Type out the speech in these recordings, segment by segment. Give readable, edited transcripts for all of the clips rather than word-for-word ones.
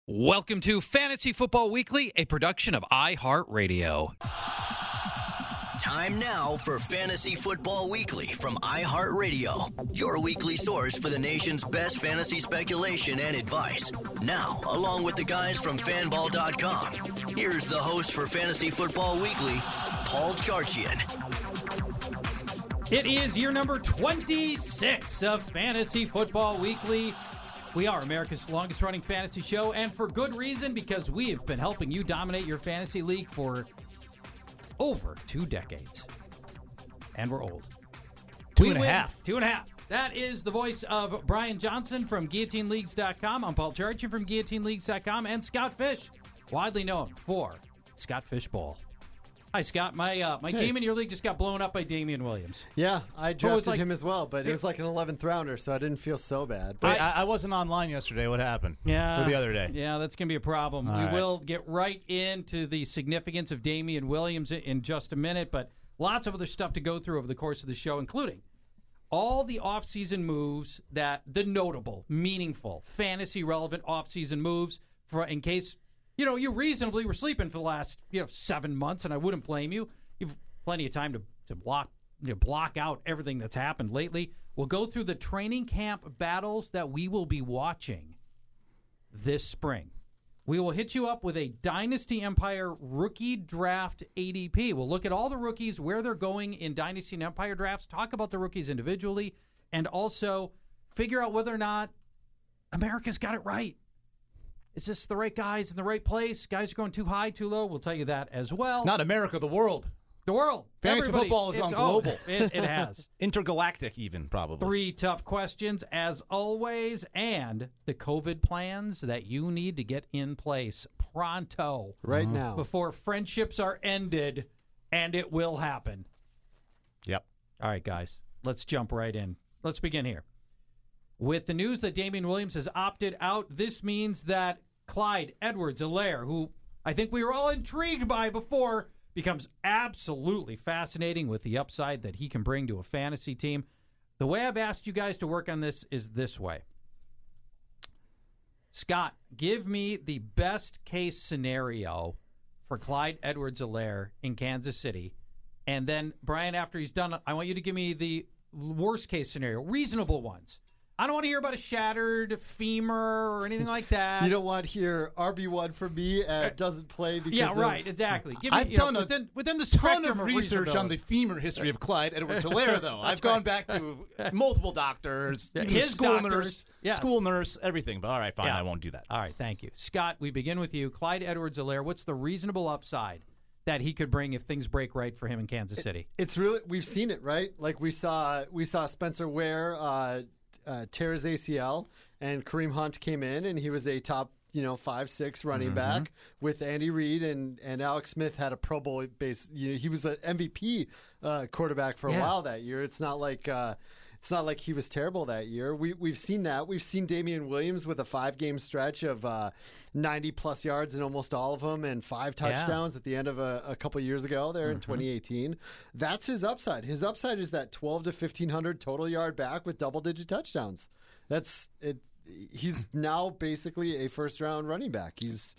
Welcome to Fantasy Football Weekly, a production of iHeartRadio. Time now for Fantasy Football Weekly from iHeartRadio, your weekly source for the nation's best fantasy speculation and advice. Now, along with the guys from fanball.com, here's the host for Fantasy Football Weekly, Paul Charchian. It is year number 26 of Fantasy Football Weekly. We are America's longest-running fantasy show, and for good reason, because we have been helping you dominate your fantasy league for over 2 decades. And we're old. Two and a half. That is the voice of Brian Johnson from GuillotineLeagues.com. I'm Paul Charchian from GuillotineLeagues.com, and Scott Fish, widely known for Scott Fish Bowl. Hi, Scott. My team in your league just got blown up by Damian Williams. Yeah, I drafted him as well, but it was like an 11th rounder, so I didn't feel so bad. But I wasn't online yesterday. What happened? Yeah. Or the other day? Yeah, that's going to be a problem. All we right. will get right into the significance of Damian Williams in just a minute, but lots of other stuff to go through over the course of the show, including all the offseason moves the notable, meaningful, fantasy-relevant offseason moves in case you reasonably were sleeping for the last 7 months, and I wouldn't blame you. You've plenty of time to block out everything that's happened lately. We'll go through the training camp battles that we will be watching this spring. We will hit you up with a Dynasty Empire rookie draft ADP. We'll look at all the rookies, where they're going in Dynasty and Empire drafts, talk about the rookies individually, and also figure out whether or not America's got it right. Is this the right guys in the right place? Guys are going too high, too low? We'll tell you that as well. Not America, the world. The world. Fantasy Everybody. football has gone global. It has. Intergalactic even, probably. 3 tough questions, as always, and the COVID plans that you need to get in place pronto. Right now. Before friendships are ended, and it will happen. Yep. All right, guys, let's jump right in. Let's begin here. With the news that Damian Williams has opted out, this means that Clyde Edwards-Helaire, who I think we were all intrigued by before, becomes absolutely fascinating with the upside that he can bring to a fantasy team. The way I've asked you guys to work on this is this way. Scott, give me the best case scenario for Clyde Edwards-Helaire in Kansas City. And then, Brian, after he's done, I want you to give me the worst case scenario, reasonable ones. I don't want to hear about a shattered femur or anything like that. You don't want to hear RB1 from me doesn't play because Yeah, right, exactly. Give me, I've done within the ton spectrum of research on the femur history of Clyde Edwards-Helaire, though. I've gone back to multiple doctors, even his school doctors. nurse, Yes. school nurse, everything. But all right, fine, Yeah. I won't do that. All right, thank you. Scott, we begin with you. Clyde Edwards-Helaire, what's the reasonable upside that he could bring if things break right for him in Kansas City? It's really, we've seen it, right? Like we saw Spencer Ware tear his ACL, and Kareem Hunt came in, and he was a top 5-6 running back with Andy Reid, and Alex Smith had a Pro Bowl base. He was an MVP quarterback for a while that year. It's not like he was terrible that year. We've seen that. We've seen Damian Williams with a 5-game stretch of 90-plus yards in almost all of them and 5 touchdowns at the end of a couple years ago there in 2018. That's his upside. His upside is that 12 to 1,500 total yard back with double-digit touchdowns. That's it. He's now basically a first-round running back.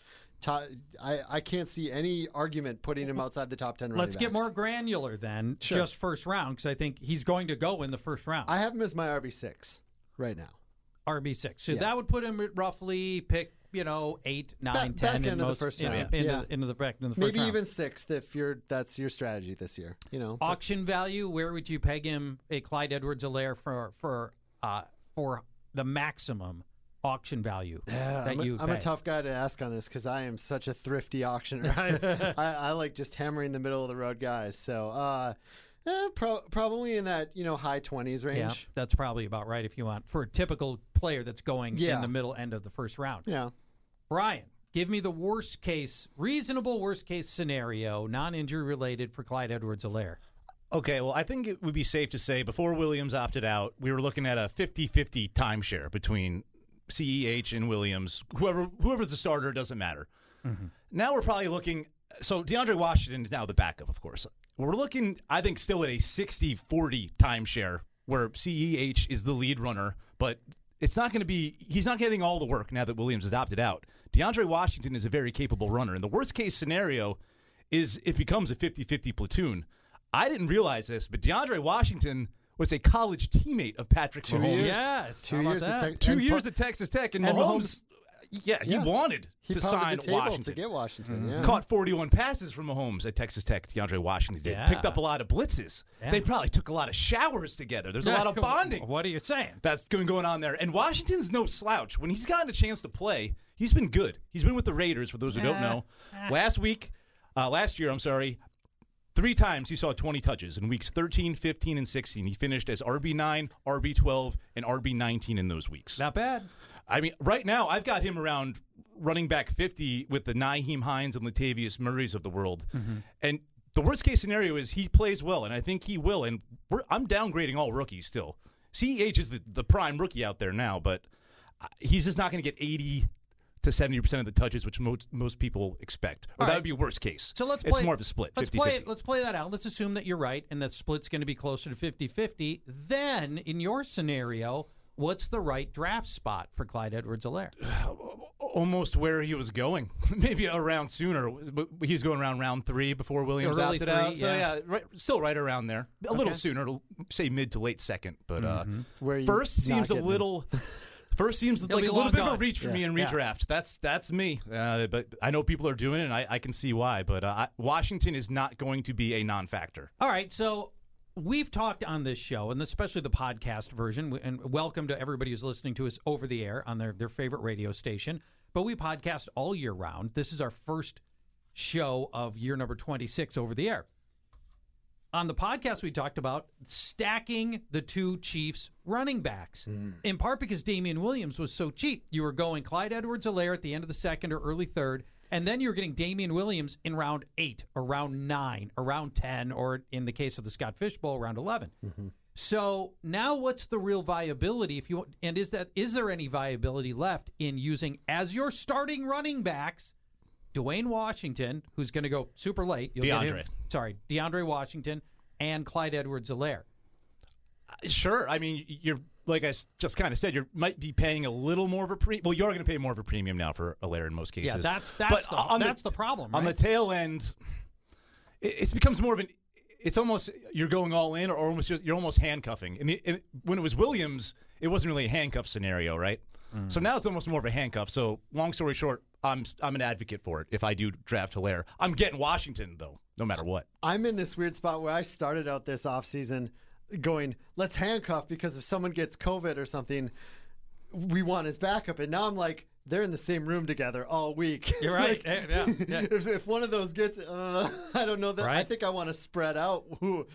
I can't see any argument putting him outside the top 10 running Let's backs. get more granular then, just first round, because I think he's going to go in the first round. I have him as my RB6 right now. RB6. So Yeah. that would put him at roughly 8, 9, 10 back in end of the most, first into, round. into the back in the first Maybe round. even 6th if that's your strategy this year. Auction value, where would you peg him, a Clyde Edwards-Helaire, for the maximum auction value that you I'm pay? a tough guy to ask on this because I am such a thrifty auctioneer. I like just hammering the middle of the road guys. So probably in that high 20s range. Yeah, that's probably about right if you want for a typical player that's going in the middle end of the first round. Yeah. Brian, give me the reasonable worst case scenario, non-injury related for Clyde Edwards-Helaire. Okay, well, I think it would be safe to say before Williams opted out, we were looking at a 50-50 timeshare between CEH and Williams. Whoever's the starter, doesn't matter. Mm-hmm. Now we're probably looking – so DeAndre Washington is now the backup, of course. We're looking, I think, still at a 60-40 timeshare where CEH is the lead runner, but it's not going to be. He's not getting all the work now that Williams has opted out. DeAndre Washington is a very capable runner, and the worst case scenario is it becomes a 50-50 platoon. I didn't realize this, but DeAndre Washington was a college teammate of Patrick Mahomes. years. Yes. 2 How about years at that? 2 years at Texas Tech, and Mahomes, he wanted He to pounded sign the table Washington. to get Washington. Yeah. Caught 41 passes from Mahomes at Texas Tech. DeAndre Washington did. Yeah. Picked up a lot of blitzes. Yeah. They probably took a lot of showers together. There's a lot of bonding. What are you saying? That's going on there. And Washington's no slouch. When he's gotten a chance to play, he's been good. He's been with the Raiders, for those who don't know. Last year, 3 times he saw 20 touches in weeks 13, 15, and 16. He finished as RB9, RB12, and RB19 in those weeks. Not bad. I mean, right now, I've got him around running back 50 with the Nyheim Hines and Latavius Murrays of the world. And the worst-case scenario is he plays well, and I think he will. And I'm downgrading all rookies still. CEH is the prime rookie out there now, but he's just not going to get 80 to 70% of the touches, which most people expect. Or All that right. would be worst case. So let's It's play, more of a split, Let's 50-50. Let's play that out. Let's assume that you're right and that split's going to be closer to 50-50. Then, in your scenario, what's the right draft spot for Clyde Edwards-Helaire? Almost where he was going. Maybe around sooner. But he's going around round 3 before Williams Early opted 3, out. So, yeah. still right around there. A little Okay. sooner, say mid to late second. But Where you first not seems a getting little... First seems like be a long little bit of a gone. reach for me in Yeah. redraft. That's me. But I know people are doing it, and I can see why. But Washington is not going to be a non-factor. All right, so we've talked on this show, and especially the podcast version, and welcome to everybody who's listening to us over the air on their favorite radio station. But we podcast all year round. This is our first show of year number 26 over the air. On the podcast, we talked about stacking the 2 Chiefs running backs, in part because Damian Williams was so cheap. You were going Clyde Edwards-Helaire at the end of the second or early third, and then you were getting Damian Williams in round 8 or round 9 or round 10, or in the case of the Scott Fish Bowl, round 11. So now what's the real viability? Is there any viability left in using as your starting running backs Dwayne Washington, who's going to go super late. DeAndre Washington and Clyde Edwards-Helaire. Sure. I mean, you're like I just kind of said, you might be paying a little more of a premium. Well, you're going to pay more of a premium now for Helaire in most cases. Yeah, that's the problem. On the right? tail end, it becomes more of an. It's almost you're going all in, or almost you're almost handcuffing. When it was Williams, it wasn't really a handcuff scenario, right? So now it's almost more of a handcuff. So long story short, I'm an advocate for it. If I do draft Helaire, I'm getting Washington though, no matter what. I'm in this weird spot where I started out this offseason going, let's handcuff because if someone gets COVID or something, we want his backup. And now I'm like, they're in the same room together all week. You're right. Like, Yeah. If one of those gets, I don't know that. Right. I think I want to spread out who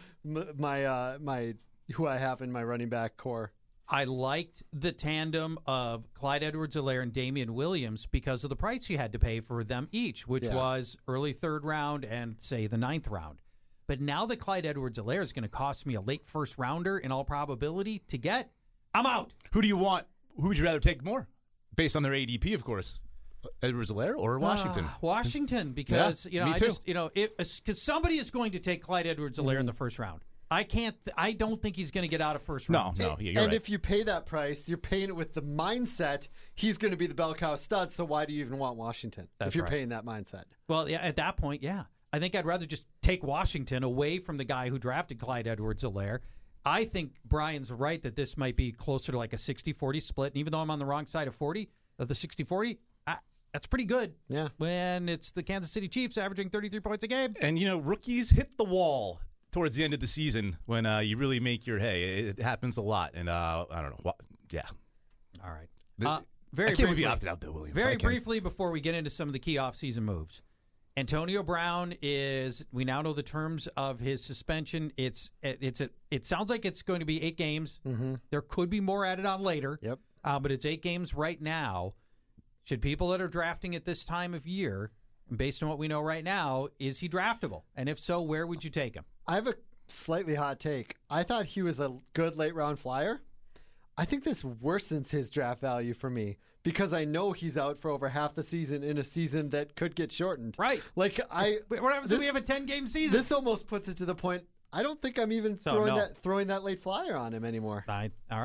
I have in my running back core. I liked the tandem of Clyde Edwards-Helaire and Damian Williams because of the price you had to pay for them each, which was early third round and, say, the 9th round. But now that Clyde Edwards-Helaire is going to cost me a late first rounder in all probability to get, I'm out. Who do you want? Who would you rather take more? Based on their ADP, of course. Edwards-Helaire or Washington? Washington, because me too. because somebody is going to take Clyde Edwards-Helaire in the first round. I don't think he's going to get out of first round. No, you're and right. if you pay that price, you're paying it with the mindset he's going to be the bell cow stud. So why do you even want Washington if you're paying that mindset? Well, yeah, at that point, yeah. I think I'd rather just take Washington away from the guy who drafted Clyde Edwards-Helaire. I think Brian's right that this might be closer to like a 60-40 split. And even though I'm on the wrong side of the 60-40, that's pretty good. Yeah. When it's the Kansas City Chiefs averaging 33 points a game. And, rookies hit the wall towards the end of the season when you really make your hay. It happens a lot. And I don't know. Yeah. All right. I Very can't believe briefly, you opted out, though, Williams. Very briefly before we get into some of the key offseason moves. Antonio Brown we now know the terms of his suspension. It sounds like it's going to be 8 games. Mm-hmm. There could be more added on later. Yep. But it's 8 games right now. Should people that are drafting at this time of year, based on what we know right now, is he draftable? And if so, where would you take him? I have a slightly hot take. I thought he was a good late round flyer. I think this worsens his draft value for me because I know he's out for over half the season in a season that could get shortened. Right. Like What happens if we have a 10-game season? This almost puts it to the point. I don't think I'm even throwing that late flyer on him anymore. All right.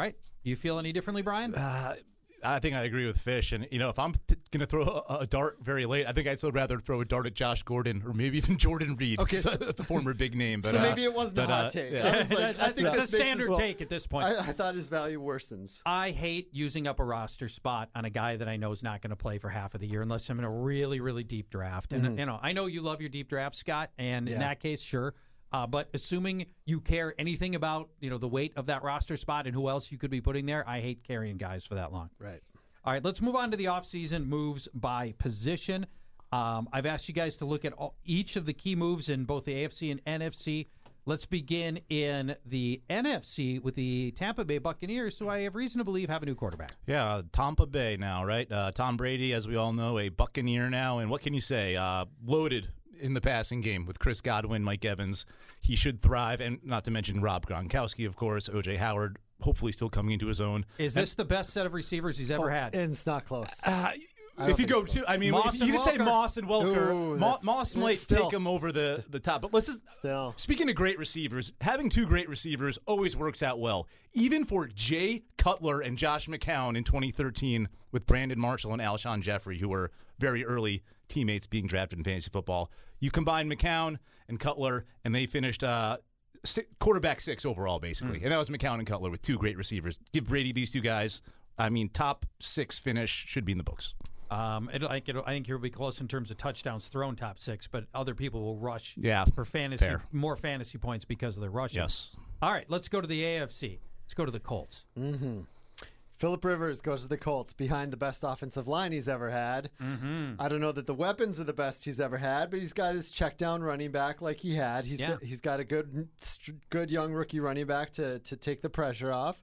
You feel any differently, Brian? I think I agree with Fish. And, if I'm going to throw a dart very late, I think I'd still rather throw a dart at Josh Gordon or maybe even Jordan Reed, Okay. the former big name. But, So maybe it wasn't a hot take. yeah. I was like, I think the this makes standard his- take at this point. I thought his value worsens. I hate using up a roster spot on a guy that I know is not going to play for half of the year unless I'm in a really, really deep draft. And, I know you love your deep draft, Scott, and in Yeah. that case, sure. But assuming you care anything about, the weight of that roster spot and who else you could be putting there, I hate carrying guys for that long. Right. All right, let's move on to the offseason moves by position. I've asked you guys to look at each of the key moves in both the AFC and NFC. Let's begin in the NFC with the Tampa Bay Buccaneers, who I have reason to believe have a new quarterback. Yeah, Tampa Bay now, right? Tom Brady, as we all know, a Buccaneer now. And what can you say? Loaded in the passing game with Chris Godwin, Mike Evans. He should thrive. And not to mention Rob Gronkowski, of course, O.J. Howard, hopefully still coming into his own. Is this the best set of receivers he's ever had? And it's not close. If you go to, I mean, Moss if and you could say Welker. Moss and Welker. Ooh, Moss might still. take him over the top. But let's just, Still. speaking of great receivers, having two great receivers always works out well. Even for Jay Cutler and Josh McCown in 2013 with Brandon Marshall and Alshon Jeffrey, who were very early teammates being drafted in fantasy football. You combine McCown and Cutler, and they finished quarterback 6 overall, basically. And that was McCown and Cutler with two great receivers. Give Brady these two guys. I mean, top 6 finish should be in the books. I think he'll be close in terms of touchdowns thrown top 6, but other people will rush for fair. more fantasy points because of their rushing. Yes. All right, let's go to the AFC. Let's go to the Colts. Phillip Rivers goes to the Colts behind the best offensive line he's ever had. I don't know that the weapons are the best he's ever had, but he's got his check down running back like he had. He's got a good young rookie running back to take the pressure off.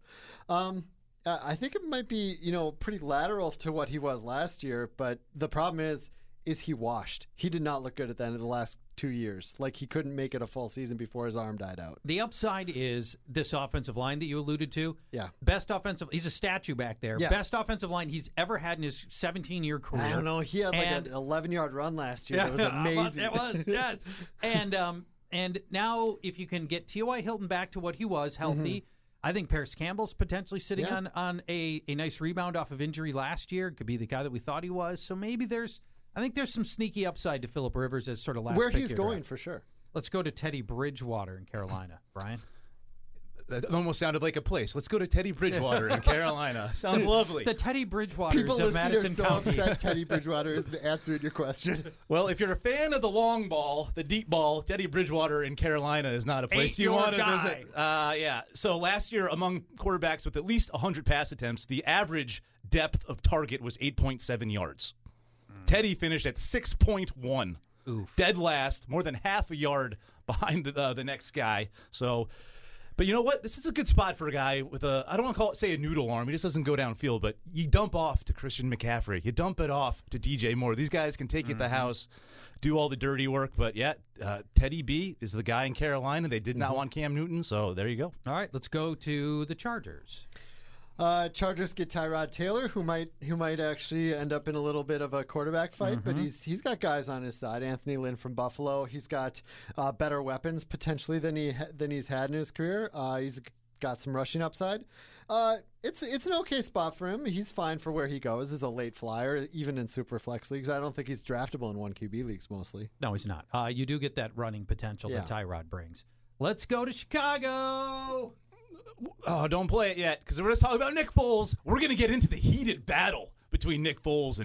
I think it might be pretty lateral to what he was last year, but the problem is he washed. He did not look good at the end of the last 2 years. Like he couldn't make it a full season before his arm died out. The upside is this offensive line that you alluded to. Yeah. He's a statue back there. Yeah. Best offensive line he's ever had in his 17-year career. I don't know. He had an 11-yard run last year. That was amazing. It was, yes. And now if you can get T.Y. Hilton back to what he was, healthy, I think Paris Campbell's potentially sitting on a nice rebound off of injury last year. Could be the guy that we thought he was. So maybe I think there's some sneaky upside to Phillip Rivers as sort of last Where pick he's here, going right? for sure. Let's go to Teddy Bridgewater in Carolina. Brian? That almost sounded like a place. Let's go to Teddy Bridgewater in Carolina. Sounds lovely. The Teddy Bridgewaters People of listening are Madison so County. upset Teddy Bridgewater is the answer to your question. Well, if you're a fan of the long ball, the deep ball, Teddy Bridgewater in Carolina is not a place you Ain't your want to guy. visit. Yeah. So last year, among quarterbacks with at least 100 pass attempts, the average depth of target was 8.7 yards. Teddy finished at 6.1. Oof. Dead last, more than half a yard behind the next guy. So, but you know what? This is a good spot for a guy with I don't want to say a noodle arm. He just doesn't go downfield, but you dump off to Christian McCaffrey. You dump it off to DJ Moore. These guys can take you at the house, do all the dirty work. But yeah, Teddy B is the guy in Carolina. They did not want Cam Newton, so there you go. All right, let's go to the Chargers. Chargers get Tyrod Taylor, who might actually end up in a little bit of a quarterback fight, but he's got guys on his side. Anthony Lynn from Buffalo. He's got better weapons potentially than he's had in his career. He's got some rushing upside. It's an okay spot for him. He's fine for where he goes as a late flyer, even in super flex leagues. I don't think he's draftable in 1 QB leagues mostly. No, he's not. You do get that running potential that Yeah. Tyrod brings. Let's go to Chicago. Oh, don't play it yet, because we're just talking about Nick Foles. We're going to get into the heated battle between Nick Foles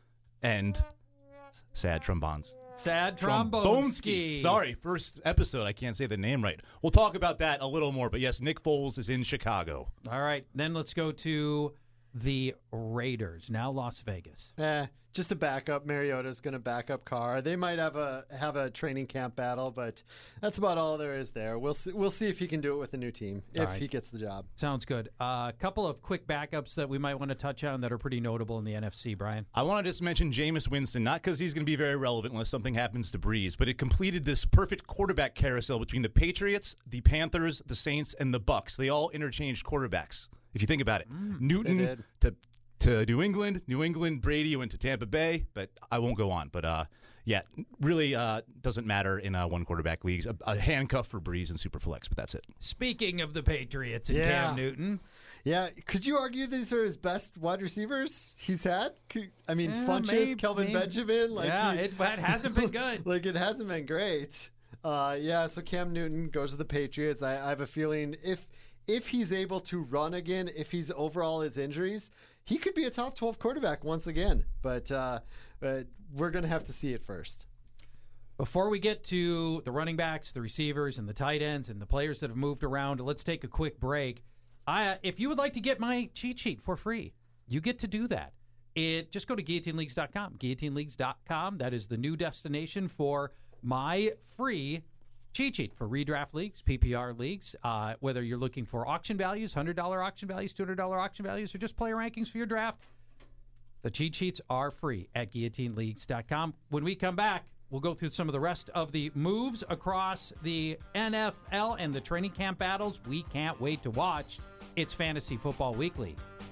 and Sad Trombones. Sad Trombonski. Sorry, first episode. I can't say the name right. We'll talk about that a little more. But yes, Nick Foles is in Chicago. All right, then let's go to the Raiders, now Las Vegas. Just a backup. Mariota's going to back up Carr. They might have a training camp battle, but that's about all there is there. We'll see if he can do it with a new team if he gets the job. Sounds good. A couple of quick backups that we might want to touch on that are pretty notable in the NFC, Brian. I want to just mention Jameis Winston, not because he's going to be very relevant unless something happens to Breeze, but it completed this perfect quarterback carousel between the Patriots, the Panthers, the Saints, and the Bucks. They all interchanged quarterbacks, if you think about it. Newton to New England, Brady went to Tampa Bay, but I won't go on. But yeah, really doesn't matter in one quarterback leagues. A handcuff for Breeze and Superflex, but that's it. Speaking of the Patriots and Cam Newton, Yeah, could you argue these are his best wide receivers he's had? Funchess, maybe, Kelvin Benjamin. It hasn't been good. It hasn't been great. So Cam Newton goes to the Patriots. I have a feeling if he's able to run again, if he's over all his injuries, he could be a top 12 quarterback once again. But we're going to have to see it first. Before we get to the running backs, the receivers, and the tight ends, and the players that have moved around, let's take a quick break. If you would like to get my cheat sheet for free, you get to do that. Just go to guillotineleagues.com. Guillotineleagues.com. That is the new destination for my free cheat sheet for redraft leagues, PPR leagues, whether you're looking for auction values, $100 auction values, $200 auction values, or just player rankings for your draft. The cheat sheets are free at guillotineleagues.com. When we come back, we'll go through some of the rest of the moves across the NFL and the training camp battles we can't wait to watch. It's Fantasy Football Weekly.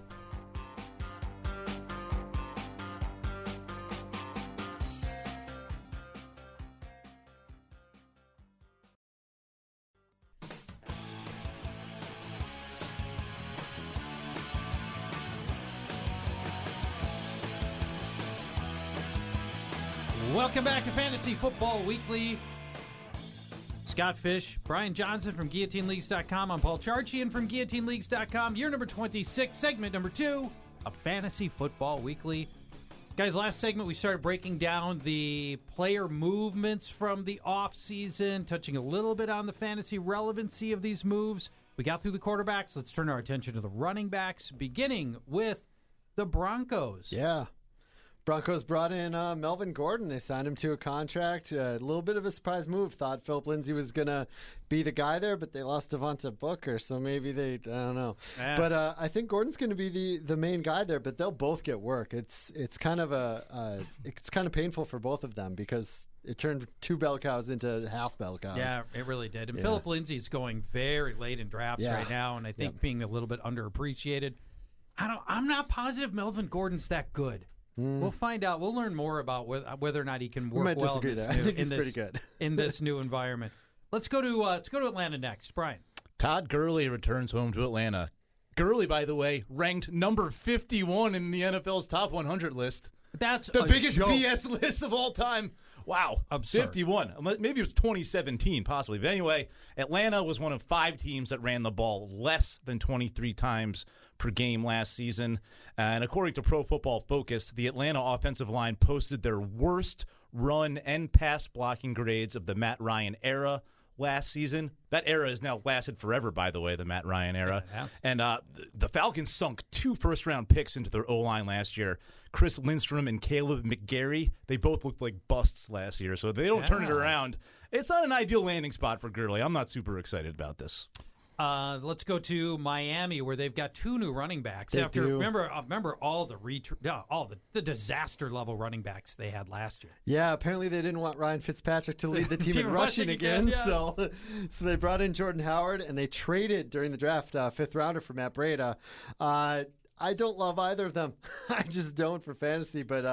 Welcome back to Fantasy Football Weekly. Scott Fish, Brian Johnson from GuillotineLeagues.com. I'm Paul Charchian from GuillotineLeagues.com. Year number 26, segment number 2 of Fantasy Football Weekly. Guys, last segment we started breaking down the player movements from the offseason, touching a little bit on the fantasy relevancy of these moves. We got through the quarterbacks. Let's turn our attention to the running backs, beginning with the Broncos. Yeah. Broncos brought in Melvin Gordon. They signed him to a contract. A little bit of a surprise move. Thought Philip Lindsay was going to be the guy there, but they lost Devonta Booker, so maybe I don't know. Yeah. But I think Gordon's going to be the main guy there, but they'll both get work. It's kind of it's kind of painful for both of them because it turned 2 bell cows into half bell cows. Yeah, it really did. And Philip Lindsay's going very late in drafts right now, and I think being a little bit underappreciated. I'm not positive Melvin Gordon's that good. We'll find out. We'll learn more about whether or not he can work might well disagree there. I think he's pretty good in this new environment. Let's go to Atlanta next, Brian. Todd Gurley returns home to Atlanta. Gurley, by the way, ranked number 51 in the NFL's top 100 list. That's the biggest joke. BS list of all time. Wow. Absurd. 51. Maybe it was 2017, possibly. But anyway, Atlanta was one of 5 teams that ran the ball less than 23 times per game last season. And according to Pro Football Focus, the Atlanta offensive line posted their worst run and pass blocking grades of the Matt Ryan era last season. That era has now lasted forever, by the way, the Matt Ryan era. Yeah. And the Falcons sunk 2 first-round picks into their O-line last year. Chris Lindstrom and Caleb McGarry, they both looked like busts last year. So if they don't turn it around, it's not an ideal landing spot for Gurley. I'm not super excited about this. Let's go to Miami, where they've got 2 new running backs. They do. Remember all the disaster level running backs they had last year. Yeah, apparently they didn't want Ryan Fitzpatrick to lead the team in rushing again. Yes. So they brought in Jordan Howard, and they traded during the draft 5th rounder for Matt Breida. I don't love either of them. I just don't for fantasy, but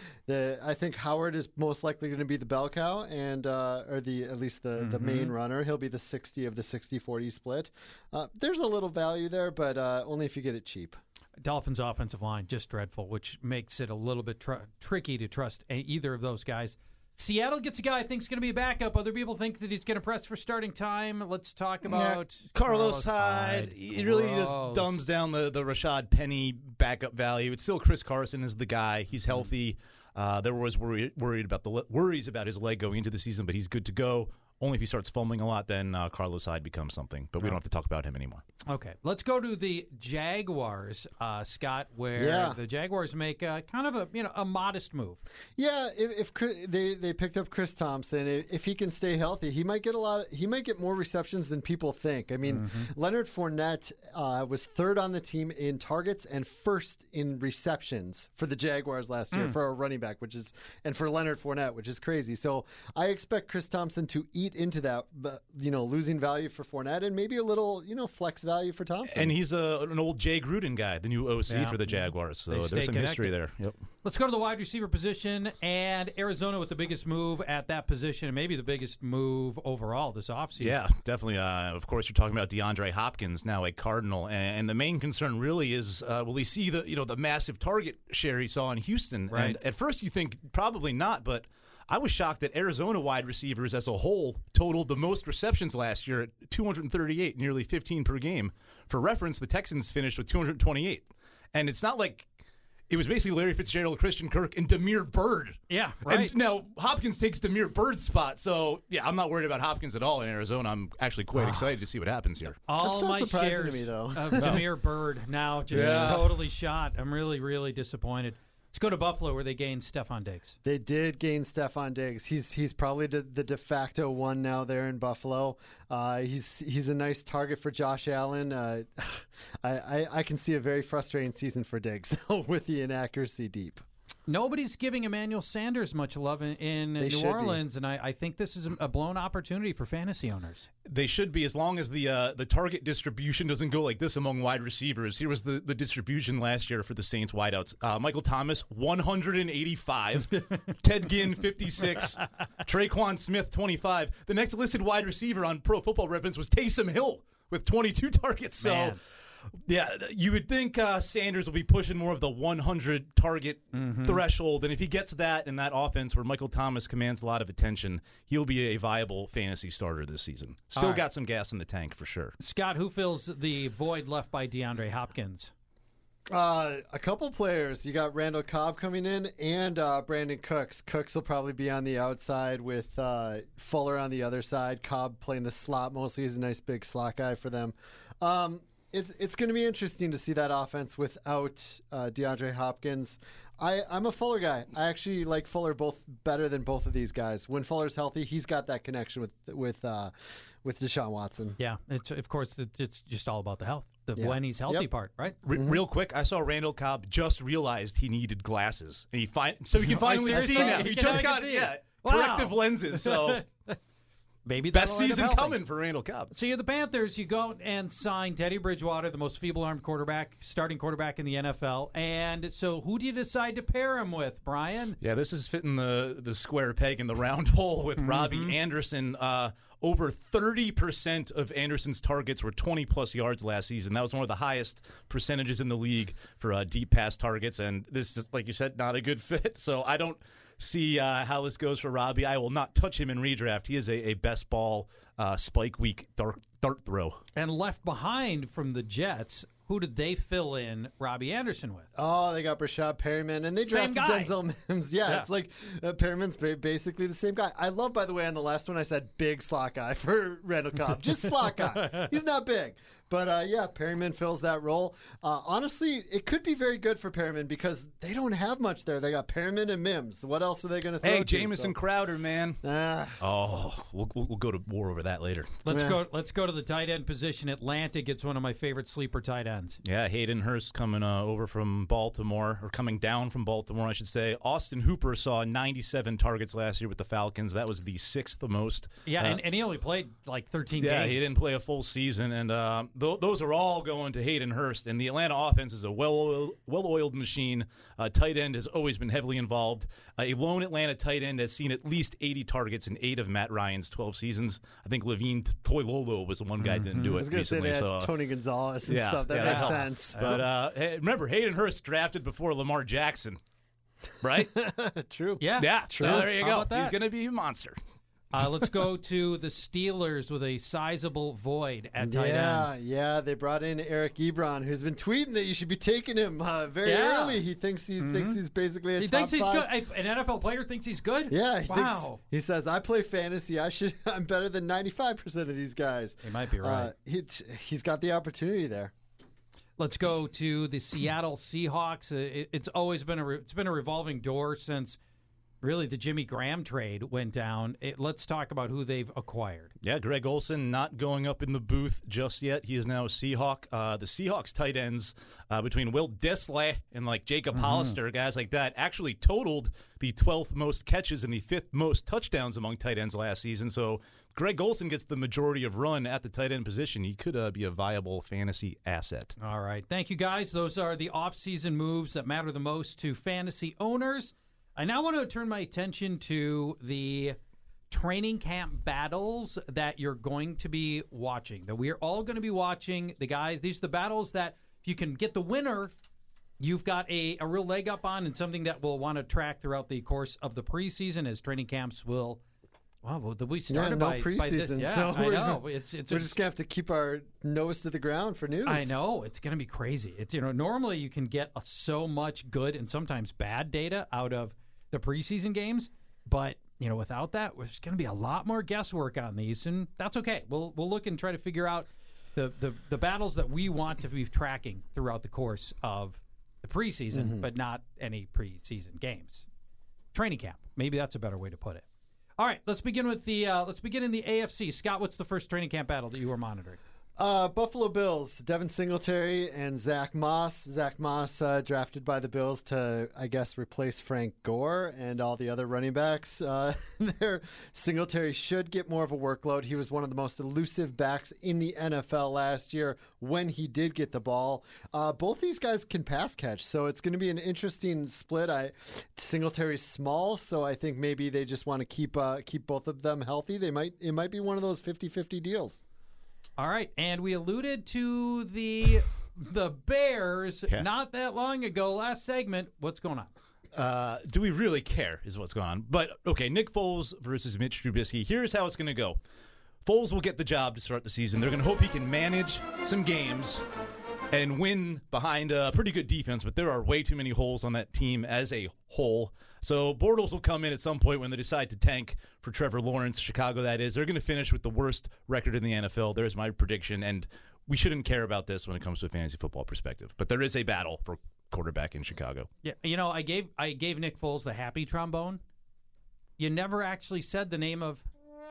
I think Howard is most likely going to be the bell cow and at least the main runner. He'll be the 60 of the 60-40 split. There's a little value there, but only if you get it cheap. Dolphins' offensive line, just dreadful, which makes it a little bit tricky to trust either of those guys. Seattle gets a guy I think is going to be a backup. Other people think that he's going to press for starting time. Let's talk about Carlos Hyde. He really just dumbs down the Rashad Penny backup value. It's still Chris Carson is the guy. He's healthy. There was worries about his leg going into the season, but he's good to go. Only if he starts fumbling a lot, then Carlos Hyde becomes something. But we don't have to talk about him anymore. Okay. Let's go to the Jaguars, Scott, where the Jaguars make kind of a modest move. Yeah, if they picked up Chris Thompson, if he can stay healthy, he might get more receptions than people think. I mean, Leonard Fournette was 3rd on the team in targets and 1st in receptions for the Jaguars last year for a running back, and for Leonard Fournette, which is crazy. So I expect Chris Thompson to eat eat into that, losing value for Fournette and maybe a little, flex value for Thompson. And he's an old Jay Gruden guy, the new OC for the Jaguars. So there's some history there. Yep. Let's go to the wide receiver position, and Arizona with the biggest move at that position, and maybe the biggest move overall this offseason. Yeah, definitely. Of course, you're talking about DeAndre Hopkins, now a Cardinal, and the main concern really is, will he see the massive target share he saw in Houston? Right. And at first you think probably not, but I was shocked that Arizona wide receivers as a whole totaled the most receptions last year at 238, nearly 15 per game. For reference, the Texans finished with 228. And it's not like it was basically Larry Fitzgerald, Christian Kirk, and Damiere Byrd. Yeah, right. And now Hopkins takes Damiere Byrd's spot. So, yeah, I'm not worried about Hopkins at all in Arizona. I'm actually quite excited to see what happens here. All That's not my surprising shares to me, though. of Damiere Byrd now just totally shot. I'm really, really disappointed. Let's go to Buffalo where they gained Stephon Diggs. They did gain Stephon Diggs. He's probably the de facto one now there in Buffalo. He's a nice target for Josh Allen. I can see a very frustrating season for Diggs though, with the inaccuracy deep. Nobody's giving Emmanuel Sanders much love in New Orleans, and I think this is a blown opportunity for fantasy owners. They should be, as long as the target distribution doesn't go like this among wide receivers. Here was the distribution last year for the Saints wideouts. Michael Thomas, 185. Ted Ginn, 56. Traquan Smith, 25. The next listed wide receiver on Pro Football Reference was Taysom Hill with 22 targets. So. Man. Yeah, you would think Sanders will be pushing more of the 100 target threshold, and if he gets that in that offense where Michael Thomas commands a lot of attention, he'll be a viable fantasy starter this season. Still got some gas in the tank for sure. Scott, who fills the void left by DeAndre Hopkins? A couple players. You got Randall Cobb coming in and Brandon Cooks. Cooks will probably be on the outside with Fuller on the other side. Cobb playing the slot mostly. He's a nice big slot guy for them. It's going to be interesting to see that offense without DeAndre Hopkins. I'm a Fuller guy. I actually like Fuller better than both of these guys. When Fuller's healthy, he's got that connection with Deshaun Watson. Yeah, it's just all about the health, when he's healthy part, right? Real quick, I saw Randall Cobb just realized he needed glasses, and so he can finally see now. He just got corrective lenses. So. Maybe best season coming for Randall Cobb. So you're the Panthers. You go and sign Teddy Bridgewater, the most feeble-armed starting quarterback in the NFL. And so who do you decide to pair him with, Brian? Yeah, this is fitting the square peg in the round hole with Robbie Anderson. Over 30% of Anderson's targets were 20-plus yards last season. That was one of the highest percentages in the league for deep pass targets. And this is, like you said, not a good fit. So I don't see how this goes for Robbie. I will not touch him in redraft. He is a best ball spike week dart throw. And left behind from the Jets, who did they fill in Robbie Anderson with? Oh, they got Rashad Perryman, and they drafted Denzel Mims. Yeah, it's like Perryman's basically the same guy. I love, by the way, on the last one I said big slot guy for Randall Cobb. Just slot guy. He's not big. But, Perryman fills that role. Honestly, it could be very good for Perryman because they don't have much there. They got Perryman and Mims. What else are they going to throw? Hey, Jamison Crowder, man. We'll go to war over that later. Let's go to the tight end position. Atlanta gets one of my favorite sleeper tight ends. Yeah, Hayden Hurst coming over from Baltimore, or coming down from Baltimore, I should say. Austin Hooper saw 97 targets last year with the Falcons. That was the sixth most. Yeah, and he only played like 13 games. Yeah, he didn't play a full season, and those are all going to Hayden Hurst. And the Atlanta offense is a well-oiled machine. Tight end has always been heavily involved. A lone Atlanta tight end has seen at least 80 targets in 8 of Matt Ryan's 12 seasons. I think Levine Toilolo was the one guy that didn't do it recently. I was going to say they had Tony Gonzalez and stuff. That makes sense. But remember, Hayden Hurst drafted before Lamar Jackson, right? True. Yeah, true. So there you go. He's going to be a monster. Let's go to the Steelers with a sizable void at tight end. Yeah, they brought in Eric Ebron, who's been tweeting that you should be taking him very early. He thinks he's basically a top 5. He thinks he's good. An NFL player thinks he's good? Yeah. He says, I play fantasy. I'm better than 95% of these guys. He might be right. He's got the opportunity there. Let's go to the Seattle Seahawks. It's always been a revolving door since really the Jimmy Graham trade went down. Let's talk about who they've acquired. Yeah, Greg Olsen not going up in the booth just yet. He is now a Seahawk. The Seahawks tight ends between Will Dissly and like Jacob Hollister, guys like that, actually totaled the 12th most catches and the 5th most touchdowns among tight ends last season. So Greg Olsen gets the majority of run at the tight end position, he could be a viable fantasy asset. All right. Thank you, guys. Those are the off-season moves that matter the most to fantasy owners. I now want to turn my attention to the training camp battles that you're going to be watching, that we are all going to be watching. The guys, these are the battles that if you can get the winner, you've got a real leg up on, and something that we'll want to track throughout the course of the preseason as training camps will. Wow, we started no by preseason, this. Yeah, so I we're know. we're It's just gonna have to keep our nose to the ground for news. I know it's going to be crazy. It's normally you can get so much good and sometimes bad data out of the preseason games, but without that, there's going to be a lot more guesswork on these, and that's okay. We'll look and try to figure out the battles that we want to be tracking throughout the course of the preseason, but not any preseason games. Training camp, maybe that's a better way to put it. All right, let's begin with the let's begin in the AFC. Scott, what's the first training camp battle that you were monitoring? Buffalo Bills, Devin Singletary and Zach Moss. Zach Moss drafted by the Bills to, I guess, replace Frank Gore and all the other running backs there. Singletary should get more of a workload. He was one of the most elusive backs in the NFL last year when he did get the ball. Both these guys can pass catch, so it's going to be an interesting split. Singletary's small, so I think maybe they just want to keep both of them healthy. It might be one of those 50-50 deals. All right, and we alluded to the Bears not that long ago. Last segment, what's going on? Do we really care is what's going on. But, okay, Nick Foles versus Mitch Trubisky. Here's how it's going to go. Foles will get the job to start the season. They're going to hope he can manage some games and win behind a pretty good defense, but there are way too many holes on that team as a whole. So Bortles will come in at some point when they decide to tank for Trevor Lawrence, Chicago that is. They're going to finish with the worst record in the NFL. There's my prediction, and we shouldn't care about this when it comes to a fantasy football perspective. But there is a battle for quarterback in Chicago. Yeah, I gave Nick Foles the happy trombone. You never actually said the name of...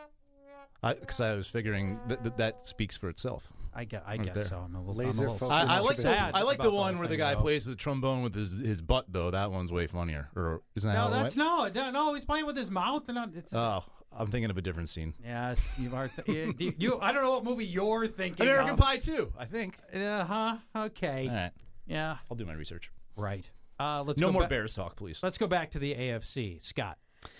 Because I was figuring that speaks for itself. I guess so. I'm a little focus. I like the about one where the guy though. plays the trombone with his butt, though. That one's way funnier. Or isn't that how it went? No. He's playing with his mouth, and it's. Oh, I'm thinking of a different scene. Yes, you are. I don't know what movie you're thinking. American of. Pie 2, I think. Okay. All right. Yeah. I'll do my research. Right. Let's no go more Bears talk, please. Let's go back to the AFC. Scott.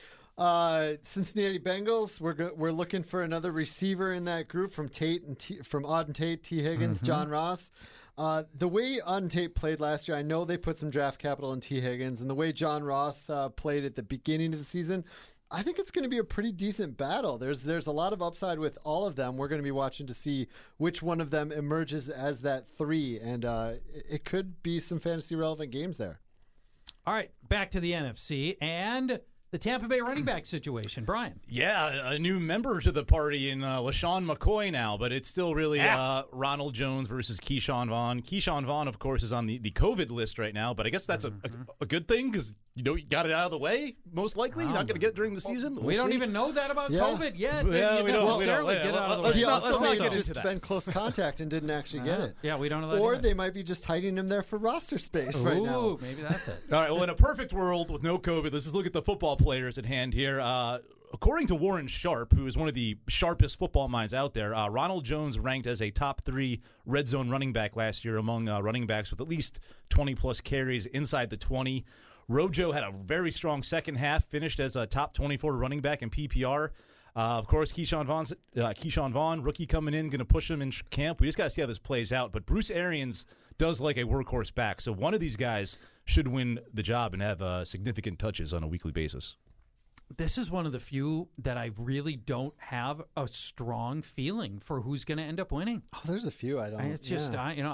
Cincinnati Bengals. We're looking for another receiver in that group from Auden Tate, T. Higgins, John Ross. The way Auden Tate played last year, I know they put some draft capital in T. Higgins, and the way John Ross played at the beginning of the season, I think it's going to be a pretty decent battle. There's a lot of upside with all of them. We're going to be watching to see which one of them emerges as that 3, and it could be some fantasy relevant games there. All right, back to the NFC and the Tampa Bay running back situation. Brian. Yeah, a new member to the party in LaShawn McCoy now, but it's still really Ronald Jones versus Keyshawn Vaughn. Keyshawn Vaughn, of course, is on the COVID list right now, but I guess that's a good thing because you got it out of the way, most likely. You're not going to get it during the season. We don't even know that about COVID yet. Yeah, we don't get it out of the way. He also let's may not have just been close contact and didn't actually get it. Yeah, we don't know that. Or either. they might be just hiding him there for roster space right now. Ooh, maybe that's it. All right, well, in a perfect world with no COVID, let's just look at the football players at hand here. According to Warren Sharp, who is one of the sharpest football minds out there, Ronald Jones ranked as a top 3 red zone running back last year among running backs with at least 20-plus carries inside the 20. Rojo had a very strong second half, finished as a top 24 running back in PPR. Of course, Keyshawn Vaughn, rookie coming in, going to push him in camp. We just got to see how this plays out. But Bruce Arians does like a workhorse back, so one of these guys should win the job and have significant touches on a weekly basis. This is one of the few that I really don't have a strong feeling for who's going to end up winning. Oh, there's a few I don't. It's just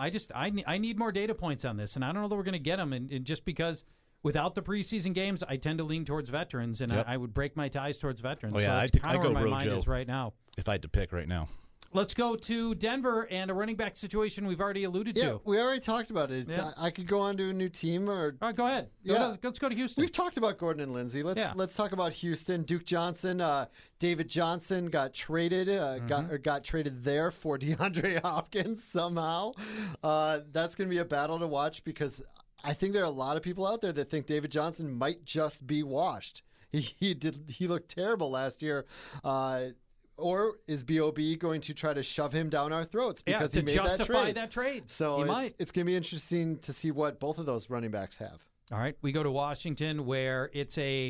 I need more data points on this, and I don't know that we're going to get them. And just because without the preseason games, I tend to lean towards veterans, and I would break my ties towards veterans. Oh, yeah, so it's kind I of go where my Rojo mind is right now. If I had to pick right now. Let's go to Denver and a running back situation we've already alluded Yeah, to. we already talked about it. Yeah. I could go on to a new team or. All right, go ahead. Let's go to Houston. We've talked about Gordon and Lindsey. Let's talk about Houston. Duke Johnson, David Johnson got traded. Got traded there for DeAndre Hopkins somehow. That's going to be a battle to watch because I think there are a lot of people out there that think David Johnson might just be washed. He looked terrible last year. or is B.O.B. going to try to shove him down our throats because to he made justify that trade? that trade. So He it's going to be interesting to see what both of those running backs have. All right, we go to Washington, where it's a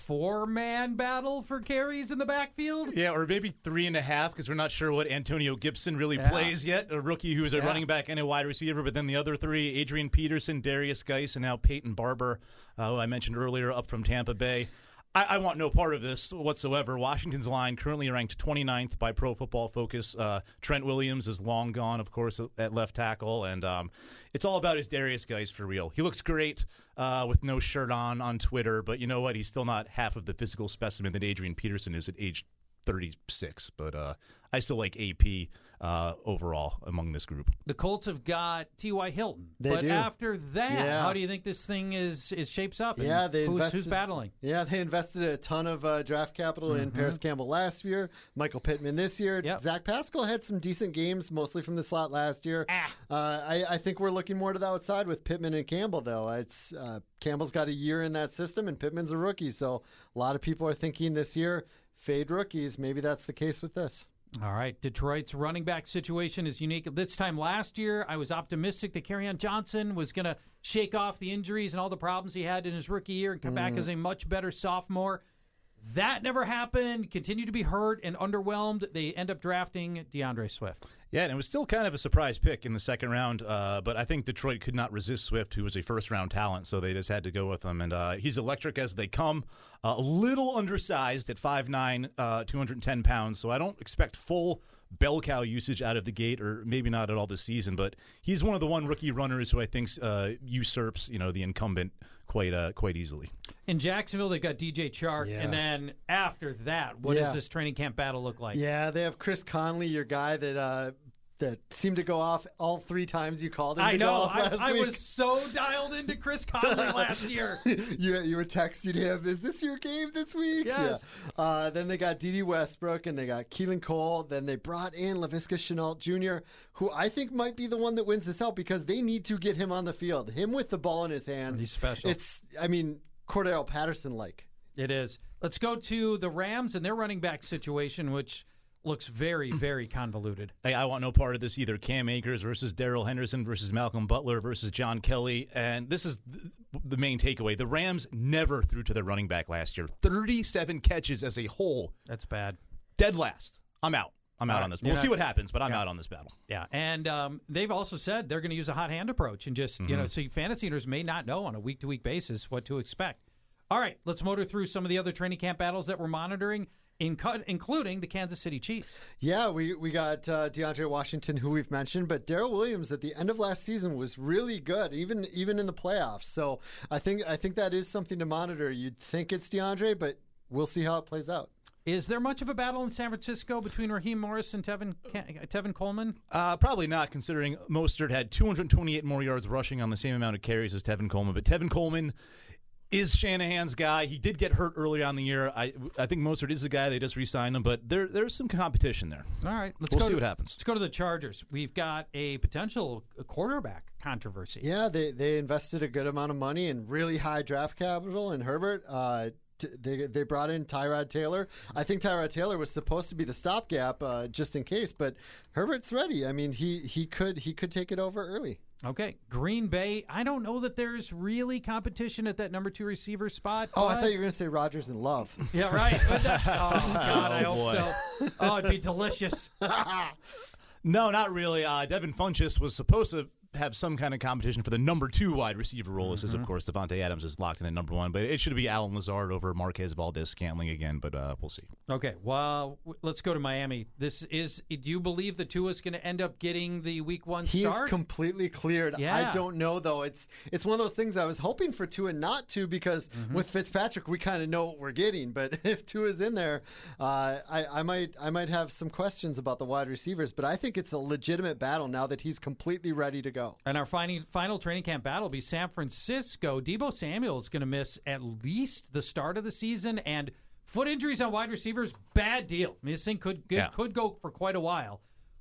4-man battle for carries in the backfield. Yeah, or maybe 3.5, because we're not sure what Antonio Gibson really plays yet. A rookie who is a running back and a wide receiver. But then the other three, Adrian Peterson, Darius Geis, and now Peyton Barber, who I mentioned earlier, up from Tampa Bay. I want no part of this whatsoever. Washington's line currently ranked 29th by Pro Football Focus. Trent Williams is long gone, of course, at left tackle. And it's all about his Darius Geis for real. He looks great with no shirt on Twitter. But you know what? He's still not half of the physical specimen that Adrian Peterson is at age 36. But I still like AP overall among this group. The Colts have got T.Y. Hilton. They do. After that, Yeah. how do you think this thing is shapes up? And Yeah, who's battling? Yeah, they invested a ton of draft capital in Paris Campbell last year, Michael Pittman this year. Yep. Zach Pascal had some decent games, mostly from the slot last year. I think we're looking more to the outside with Pittman and Campbell, though. It's Campbell's got a year in that system, and Pittman's a rookie. So a lot of people are thinking this year, fade rookies. Maybe that's the case with this. All right, Detroit's running back situation is unique. This time last year, I was optimistic that Kerryon Johnson was going to shake off the injuries and all the problems he had in his rookie year and come back as a much better sophomore. That never happened. Continued to be hurt and underwhelmed. They end up drafting DeAndre Swift. Yeah, and it was still kind of a surprise pick in the second round, but I think Detroit could not resist Swift, who was a first-round talent, so they just had to go with him. And he's electric as they come, a little undersized at 5'9", 210 pounds, so I don't expect full bell cow usage out of the gate, or maybe not at all this season, but he's one of the rookie runners who I think usurps the incumbent quite easily. In Jacksonville, they've got DJ Chark, and then after that, what does this training camp battle look like? Yeah, they have Chris Conley, your guy that seemed to go off all 3 times you called him. I to know. Go off last I week. was so dialed into Chris Conley last year. You were texting him, is this your game this week? Yes. Yeah. Then they got Dede Westbrook, and they got Keelan Cole. Then they brought in Laviska Shenault Jr., who I think might be the one that wins this out because they need to get him on the field. Him with the ball in his hands. He's special. Cordell Patterson-like. It is. Let's go to the Rams and their running back situation, which looks very, very convoluted. Hey, I want no part of this either. Cam Akers versus Darrell Henderson versus Malcolm Butler versus John Kelly. And this is the main takeaway. The Rams never threw to their running back last year. 37 catches as a whole. That's bad. Dead last. I'm out. I'm out on this. We'll see what happens, but I'm out on this battle. Yeah, and they've also said they're going to use a hot hand approach and just, so fantasy owners may not know on a week-to-week basis what to expect. All right, let's motor through some of the other training camp battles that we're monitoring, including the Kansas City Chiefs. Yeah, we got DeAndre Washington, who we've mentioned, but Darrell Williams at the end of last season was really good, even in the playoffs. So I think that is something to monitor. You'd think it's DeAndre, but we'll see how it plays out. Is there much of a battle in San Francisco between Raheem Morris and Tevin Coleman? Probably not, considering Mostert had 228 more yards rushing on the same amount of carries as Tevin Coleman. But Tevin Coleman is Shanahan's guy. He did get hurt early on in the year. I think Mostert is the guy. They just re-signed him. But there's some competition there. All right. We'll see what happens. Let's go to the Chargers. We've got a potential quarterback controversy. Yeah, they invested a good amount of money and really high draft capital in Herbert. They brought in Tyrod Taylor. I think Tyrod Taylor was supposed to be the stopgap just in case, but Herbert's ready. I mean, he could take it over early. Okay, Green Bay. I don't know that there's really competition at that number 2 receiver spot. Oh, I thought you were going to say Rodgers and Love. Yeah, right. Oh God, I hope so. Oh, it'd be delicious. No, not really. Devin Funchess was supposed to have some kind of competition for the number 2 wide receiver role. This is, of course, Devontae Adams is locked in at number 1, but it should be Alan Lazard over Marquez Valdez-Scantling again, but we'll see. Okay, well, let's go to Miami. Do you believe that Tua's going to end up getting the week 1 start? He is completely cleared. Yeah. I don't know, though. It's one of those things I was hoping for Tua not to, because with Fitzpatrick, we kind of know what we're getting, but if Tua's in there, I might have some questions about the wide receivers, but I think it's a legitimate battle now that he's completely ready to go. And our final training camp battle will be San Francisco. Deebo Samuel is going to miss at least the start of the season, and foot injuries on wide receivers, bad deal. I mean, this thing could go for quite a while.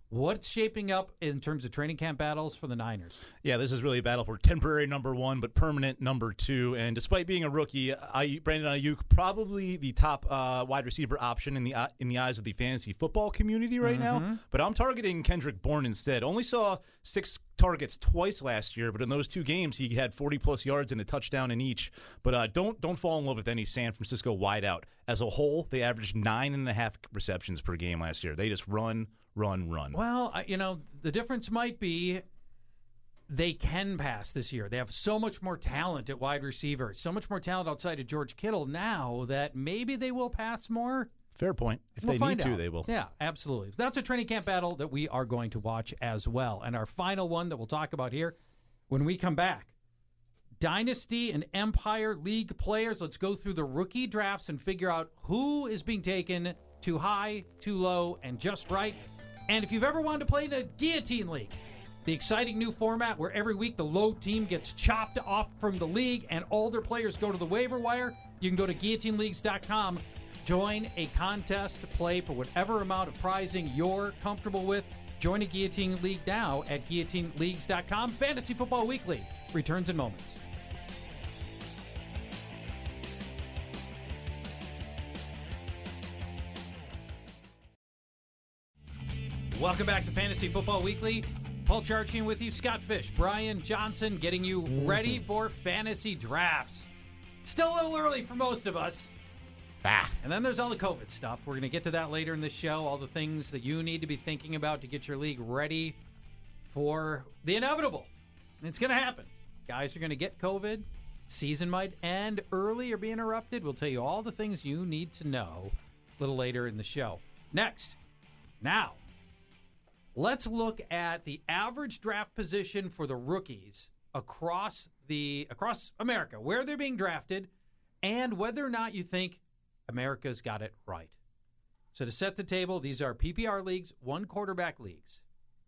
What's shaping up in terms of training camp battles for the Niners? Yeah, this is really a battle for temporary number 1, but permanent number 2. And despite being a rookie, Brandon Ayuk probably the top wide receiver option in the eyes of the fantasy football community right now. But I'm targeting Kendrick Bourne instead. Only saw 6 targets twice last year, but in those 2 games he had 40-plus yards and a touchdown in each. But don't fall in love with any San Francisco wideout. As a whole, they averaged 9.5 receptions per game last year. They just run. Well, the difference might be they can pass this year. They have so much more talent at wide receiver, so much more talent outside of George Kittle now that maybe they will pass more. Fair point. If We'll they find need to, out. they will. Yeah, absolutely. That's a training camp battle that we are going to watch as well. And our final one that we'll talk about here when we come back. Dynasty and Empire League players. Let's go through the rookie drafts and figure out who is being taken too high, too low, and just right. And if you've ever wanted to play in a Guillotine League, the exciting new format where every week the low team gets chopped off from the league and all their players go to the waiver wire, you can go to guillotineleagues.com, join a contest to play for whatever amount of prizing you're comfortable with. Join a Guillotine League now at guillotineleagues.com. Fantasy Football Weekly returns in moments. Welcome back to Fantasy Football Weekly. Paul Charchian with you, Scott Fish, Brian Johnson, getting you ready for fantasy drafts. Still a little early for most of us. And then there's all the COVID stuff. We're going to get to that later in the show, all the things that you need to be thinking about to get your league ready for the inevitable. And it's going to happen. Guys are going to get COVID. Season might end early or be interrupted. We'll tell you all the things you need to know a little later in the show. Next, now, let's look at the average draft position for the rookies across America, where they're being drafted, and whether or not you think America's got it right. So to set the table, these are PPR leagues, 1 quarterback leagues.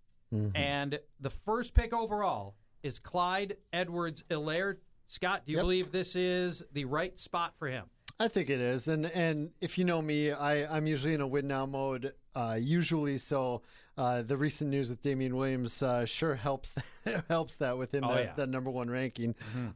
And the first pick overall is Clyde Edwards-Helaire. Scott, do you believe this is the right spot for him? I think it is, and if you know me, I'm usually in a win now mode. Usually, so the recent news with Damian Williams sure helps that with him that number 1 ranking.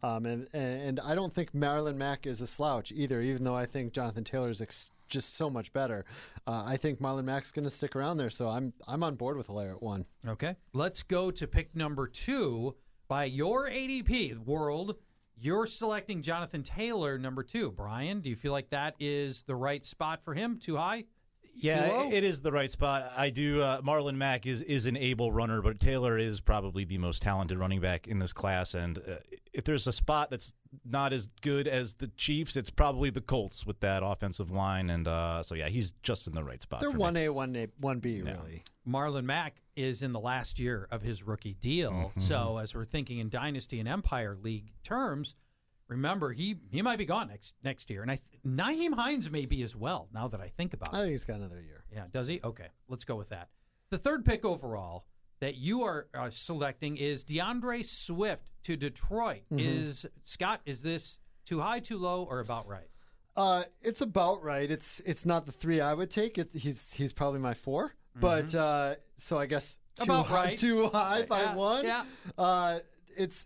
And I don't think Marlon Mack is a slouch either. Even though I think Jonathan Taylor is just so much better, I think Marlon Mack's going to stick around there. So I'm on board with Helaire at 1. Okay, let's go to pick number 2 by your ADP world. You're selecting Jonathan Taylor, number 2. Brian, do you feel like that is the right spot for him? Too high? Yeah, it is the right spot. I do. Marlon Mack is an able runner, but Taylor is probably the most talented running back in this class. And if there's a spot that's not as good as the Chiefs, it's probably the Colts with that offensive line. And so, yeah, he's just in the right spot. They're for 1A, 1B, really. Marlon Mack is in the last year of his rookie deal. So as we're thinking in Dynasty and Empire League terms, remember, he might be gone next year. And Nyheim Hines may be as well, now that I think about it. I think he's got another year. Yeah, does he? Okay, let's go with that. The third pick overall that you are selecting is DeAndre Swift to Detroit. Scott, is this too high, too low, or about right? It's about right. It's not the 3 I would take. He's probably my 4. But so I guess about right. Too high by 1. Yeah. It's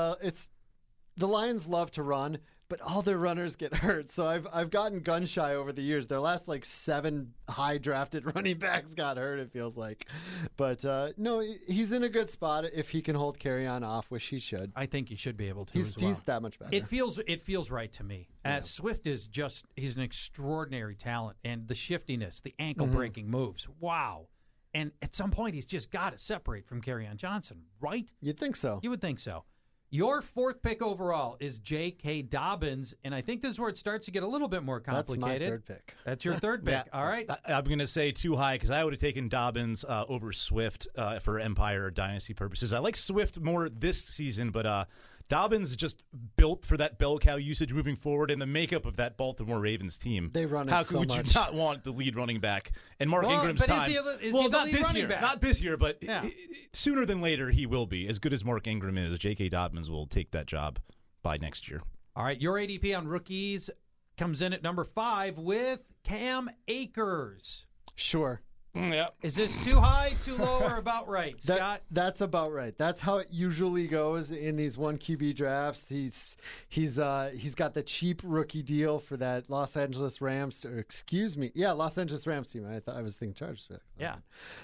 the Lions love to run, but all their runners get hurt. So I've gotten gun shy over the years. Their last 7 high drafted running backs got hurt, it feels like. But no, he's in a good spot if he can hold Kerryon off, which he should. I think he should be able to as well. He's that much better. It feels right to me. Swift is he's an extraordinary talent, and the shiftiness, the ankle breaking moves. Wow. And at some point he's just got to separate from Kerryon Johnson, right? You'd think so. You would think so. Your 4th pick overall is J.K. Dobbins, and I think this is where it starts to get a little bit more complicated. That's my 3rd pick. That's your 3rd pick. All right. I'm going to say too high because I would have taken Dobbins over Swift for Empire or Dynasty purposes. I like Swift more this season, but Dobbins just built for that bell cow usage moving forward and the makeup of that Baltimore Ravens team. They run it How so would much. you not want the lead running back? And Mark Ingram's time. Is he the not lead this running year. back? Not this year, but sooner than later he will be. As good as Mark Ingram is, J.K. Dobbins will take that job by next year. All right, your ADP on rookies comes in at number 5 with Cam Akers. Sure. Yeah. Is this too high, too low, or about right, Scott? That's about right. That's how it usually goes in these 1 QB drafts. He's got the cheap rookie deal for that Los Angeles Rams. Los Angeles Rams team. I was thinking Chargers. Yeah.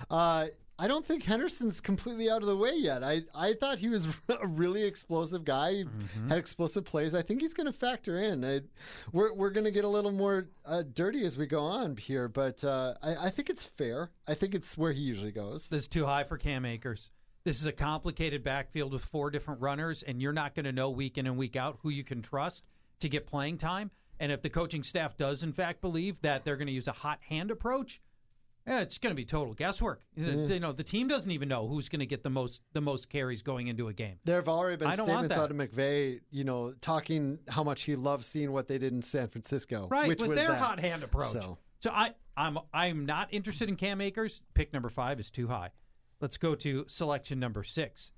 I don't think Henderson's completely out of the way yet. I thought he was a really explosive guy. He had explosive plays. I think he's going to factor in. We're going to get a little more dirty as we go on here, but I think it's fair. I think it's where he usually goes. This is too high for Cam Akers. This is a complicated backfield with 4 different runners, and you're not going to know week in and week out who you can trust to get playing time. And if the coaching staff does, in fact, believe that they're going to use a hot hand approach, it's going to be total guesswork. The team doesn't even know who's going to get the most carries going into a game. There have already been statements out of McVay, talking how much he loves seeing what they did in San Francisco, right? Which with was their that. hot hand approach. So I'm not interested in Cam Akers. Pick number 5 is too high. Let's go to selection number 6.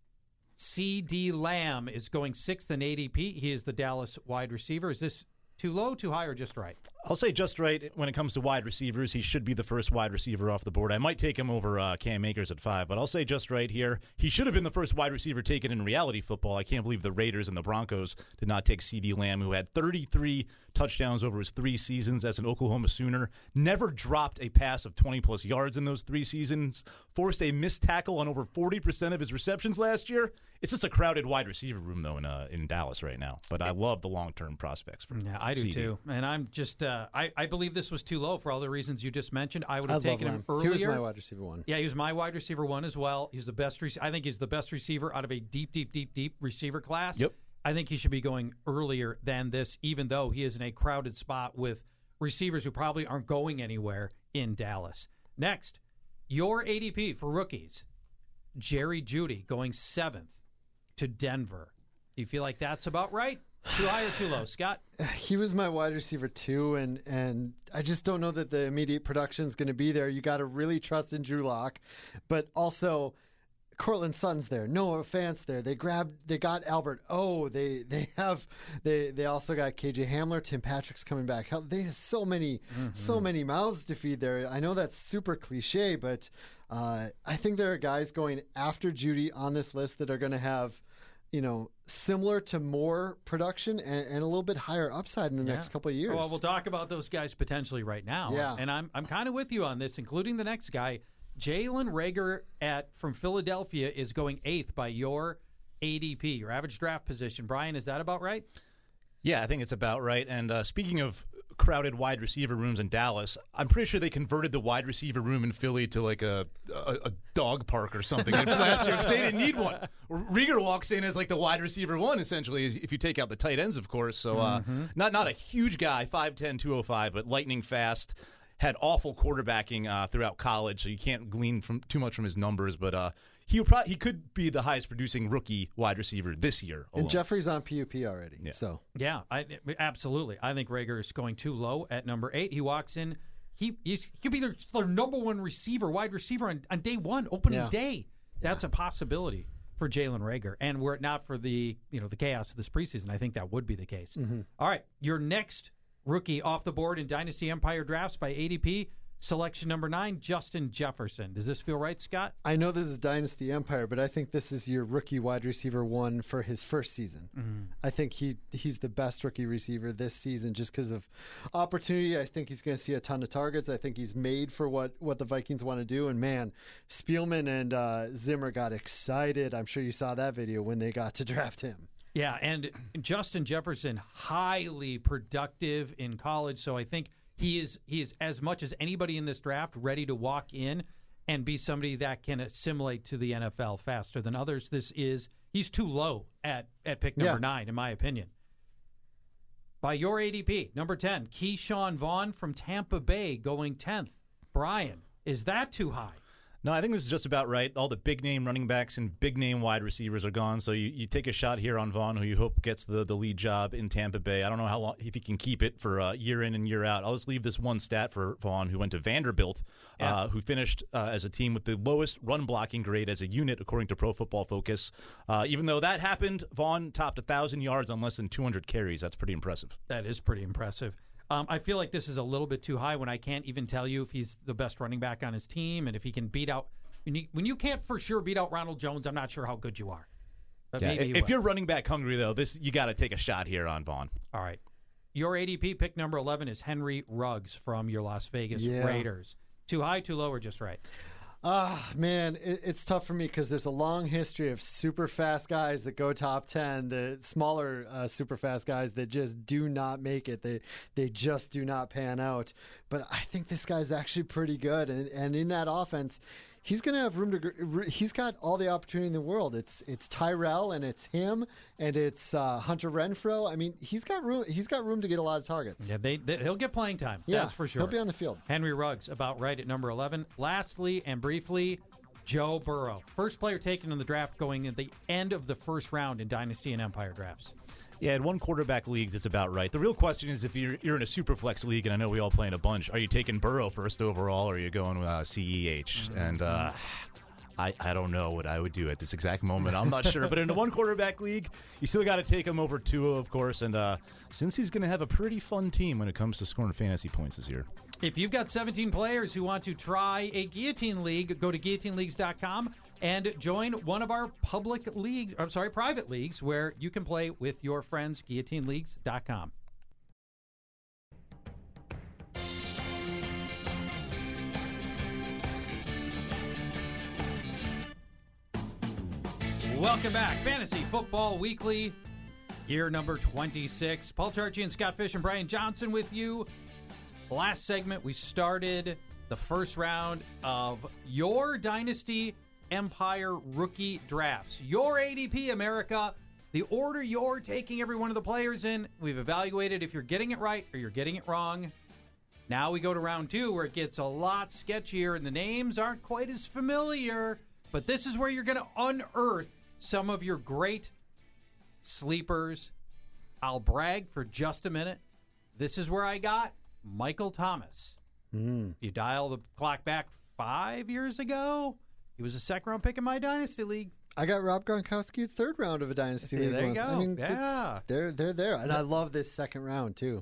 CeeDee Lamb is going 6th in ADP. He is the Dallas wide receiver. Is this too low, too high, or just right? I'll say just right. When it comes to wide receivers, he should be the first wide receiver off the board. I might take him over Cam Akers at 5, but I'll say just right here. He should have been the first wide receiver taken in reality football. I can't believe the Raiders and the Broncos did not take CeeDee Lamb, who had 33 touchdowns over his 3 seasons as an Oklahoma Sooner, never dropped a pass of 20-plus yards in those 3 seasons, forced a missed tackle on over 40% of his receptions last year. It's just a crowded wide receiver room, though, in Dallas right now. But I love the long-term prospects for I do, CeeDee. too. And I'm just I believe this was too low for all the reasons you just mentioned. I would have taken him earlier. He was my wide receiver 1. Yeah, he was my wide receiver 1 as well. He's the best. I think he's the best receiver out of a deep receiver class. Yep. I think he should be going earlier than this, even though he is in a crowded spot with receivers who probably aren't going anywhere in Dallas. Next, your ADP for rookies, Jerry Jeudy going 7th to Denver. Do you feel like that's about right? Too high or too low, Scott? He was my wide receiver 2, and I just don't know that the immediate production is going to be there. You got to really trust in Drew Lock, but also Cortland Sutton's there, Noah Fant's there. They got Albert. They also got KJ Hamler. Tim Patrick's coming back. They have so many mouths to feed there. I know that's super cliche, but I think there are guys going after Jeudy on this list that are going to have, similar to more production and a little bit higher upside in the next couple of years. Well, we'll talk about those guys potentially right now. Yeah. And I'm kind of with you on this, including the next guy. Jalen Reagor from Philadelphia is going 8th by your ADP, your average draft position. Brian, is that about right? Yeah, I think it's about right. And speaking of crowded wide receiver rooms in Dallas, I'm pretty sure they converted the wide receiver room in Philly to like a dog park or something last year because they didn't need one. Reagor walks in as like the wide receiver 1, essentially, if you take out the tight ends, of course. So not a huge guy, 5'10", 205, but lightning fast. Had awful quarterbacking throughout college, so you can't glean too much from his numbers. But he could be the highest producing rookie wide receiver this year alone. And Jeffrey's on PUP already. Yeah. So yeah, absolutely. I think Reagor is going too low at number 8. He walks in. He could be their number 1 wide receiver on day 1, opening day. That's a possibility for Jalen Reagor. And were it not for the chaos of this preseason, I think that would be the case. All right, your next rookie off the board in Dynasty Empire drafts by ADP, selection number 9, Justin Jefferson. Does this feel right, Scott? I know this is Dynasty Empire, but I think this is your rookie wide receiver 1 for his first season. I think he's the best rookie receiver this season just because of opportunity. I think he's going to see a ton of targets. I think he's made for what the Vikings want to do. And, man, Spielman and Zimmer got excited. I'm sure you saw that video when they got to draft him. Yeah, and Justin Jefferson, highly productive in college, so I think he is as much as anybody in this draft ready to walk in and be somebody that can assimilate to the NFL faster than others. He's too low at pick number 9, in my opinion. By your ADP, number 10, Keyshawn Vaughn from Tampa Bay going 10th. Brian, is that too high? No, I think this is just about right. All the big-name running backs and big-name wide receivers are gone, so you take a shot here on Vaughn, who you hope gets the lead job in Tampa Bay. I don't know how long, if he can keep it for year in and year out. I'll just leave this one stat for Vaughn, who went to Vanderbilt, who finished as a team with the lowest run-blocking grade as a unit, according to Pro Football Focus. Even though that happened, Vaughn topped 1,000 yards on less than 200 carries. That's pretty impressive. That is pretty impressive. I feel like this is a little bit too high when I can't even tell you if he's the best running back on his team and if he can beat out. When you can't for sure beat out Ronald Jones, I'm not sure how good you are. But Yeah, maybe he if will. you're running back hungry, though, you got to take a shot here on Vaughn. All right. Your ADP pick number 11 is Henry Ruggs from your Las Vegas Raiders. Too high, too low, or just right? Man, it's tough for me because there's a long history of super fast guys that go top 10, the smaller super fast guys that just do not make it. They just do not pan out. But I think this guy's actually pretty good. And in that offense, he's going to have room to. He's got all the opportunity in the world. It's Tyrell and it's him and it's Hunter Renfrow. I mean, he's got room. He's got room to get a lot of targets. Yeah, he'll get playing time. Yeah, That's for sure. He'll be on the field. Henry Ruggs, about right at number 11. Lastly and briefly, Joe Burrow. First player taken in the draft going at the end of the first round in Dynasty and Empire drafts. Yeah, in one quarterback league, that's about right. The real question is if you're in a super flex league, and I know we all play in a bunch, are you taking Burrow first overall, or are you going with CEH? And I don't know what I would do at this exact moment. I'm not sure. But in a one quarterback league, you still got to take him over Tua, of course. And since he's going to have a pretty fun team when it comes to scoring fantasy points this year. If you've got 17 players who want to try a Guillotine League, go to guillotineleagues.com and join one of our private leagues where you can play with your friends. Guillotineleagues.com. Welcome back. Fantasy Football Weekly, year number 26. Paul Charchi and Scott Fish and Brian Johnson with you. Last segment, we started the first round of your Dynasty Empire rookie drafts. Your ADP, America, the order you're taking every one of the players in. We've evaluated if you're getting it right or you're getting it wrong. Now we go to round 2 where it gets a lot sketchier and the names aren't quite as familiar. But this is where you're going to unearth some of your great sleepers. I'll brag for just a minute. This is where I got Michael Thomas. You dial the clock back 5 years ago, he was a second-round pick in my Dynasty League. I got Rob Gronkowski third round of a Dynasty League. There you once. go. I mean, Yeah. they're there. And I love this second round, too.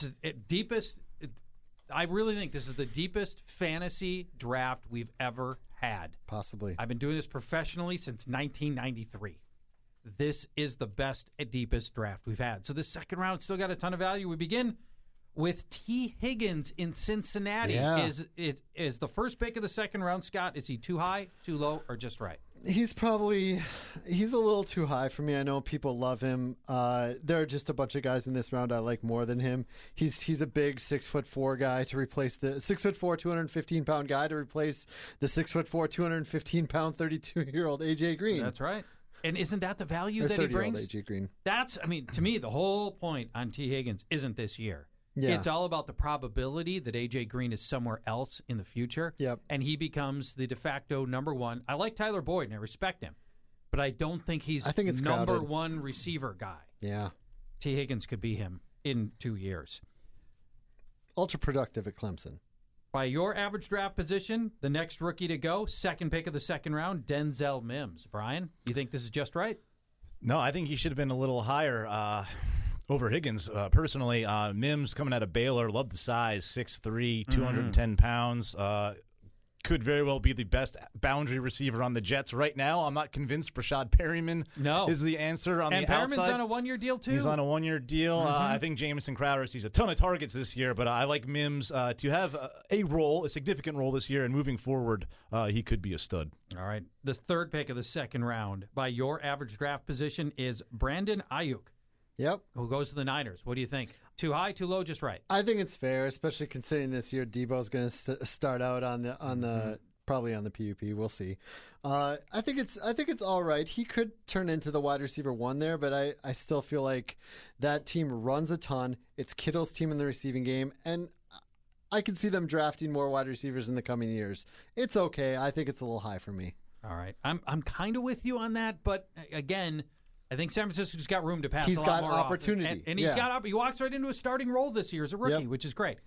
I really think this is the deepest fantasy draft we've ever had. Possibly. I've been doing this professionally since 1993. This is the best and deepest draft we've had. So this second round still got a ton of value. We begin with T. Higgins in Cincinnati. Yeah. Is the first pick of the second round, Scott, is he too high, too low, or just right? He's a little too high for me. I know people love him. There are just a bunch of guys in this round I like more than him. He's a big 6'4" guy to replace the 6'4", 215-pound guy to replace the 6'4", 215-pound 32-year-old AJ Green. That's right. And isn't that the value Or that he 30-year-old brings? AJ Green. To me, the whole point on T. Higgins isn't this year. Yeah. It's all about the probability that A.J. Green is somewhere else in the future. Yep. And he becomes the de facto number one. I like Tyler Boyd and I respect him, but I don't think he's it's number crowded. one receiver guy. Yeah. T. Higgins could be him in 2 years. Ultra productive at Clemson. By your average draft position, the next rookie to go, second pick of the second round, Denzel Mims. Brian, you think this is just right? No, I think he should have been a little higher over Higgins. Personally, Mims coming out of Baylor, love the size, 6'3", 210 pounds. Could very well be the best boundary receiver on the Jets right now. I'm not convinced Rashad Perryman is the answer on and the outside. And Perryman's on a one-year deal, too? He's on a one-year deal. I think Jamison Crowder sees a ton of targets this year, but I like Mims to have a significant role this year, and moving forward, he could be a stud. All right. The third pick of the second round by your average draft position is Brandon Ayuk. Yep. Who goes to the Niners? What do you think? Too high, too low, just right? I think it's fair, especially considering this year Debo's going to start out on the probably on the PUP. We'll see. I think it's all right. He could turn into the wide receiver one there, but I still feel like that team runs a ton. It's Kittle's team in the receiving game, and I can see them drafting more wide receivers in the coming years. It's okay. I think it's a little high for me. All right. I'm kind of with you on that, but again, I think San Francisco just got room to pass. He's a lot got more opportunity. And he's got he walks right into a starting role this year as a rookie, Yep. which is great.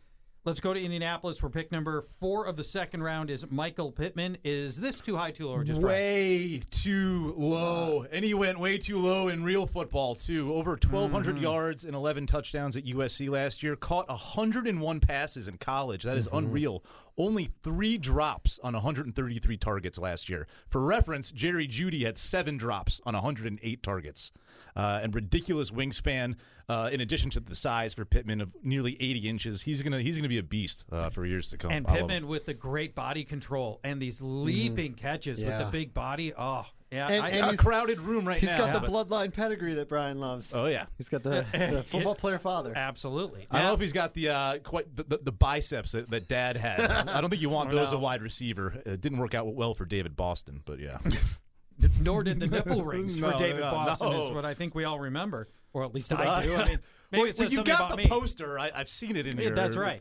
Let's go to Indianapolis, where pick number 4 of the second round is Michael Pittman. Is this too high, too low, or just right? Way too low. And he went way too low in real football, too. Over 1,200 yards and 11 touchdowns at USC last year. Caught 101 passes in college. That is unreal. Only 3 drops on 133 targets last year. For reference, Jerry Jeudy had 7 drops on 108 targets. And ridiculous wingspan, in addition to the size for Pittman of nearly 80 inches. He's gonna be a beast for years to come. And Pittman with the great body control and these leaping catches with the big body. Oh, yeah. And a crowded room right now. He's got the bloodline pedigree that Brian loves. Oh, yeah. He's got the football player father. Absolutely. I don't know if he's got the quite the biceps that Dad had. I don't think you want those a wide receiver. It didn't work out well for David Boston, but yeah. Nor did the nipple rings for David Boston, is what I think we all remember, or at least I do. I mean, maybe it says you something got about the me. poster. I've seen it in here. That's right.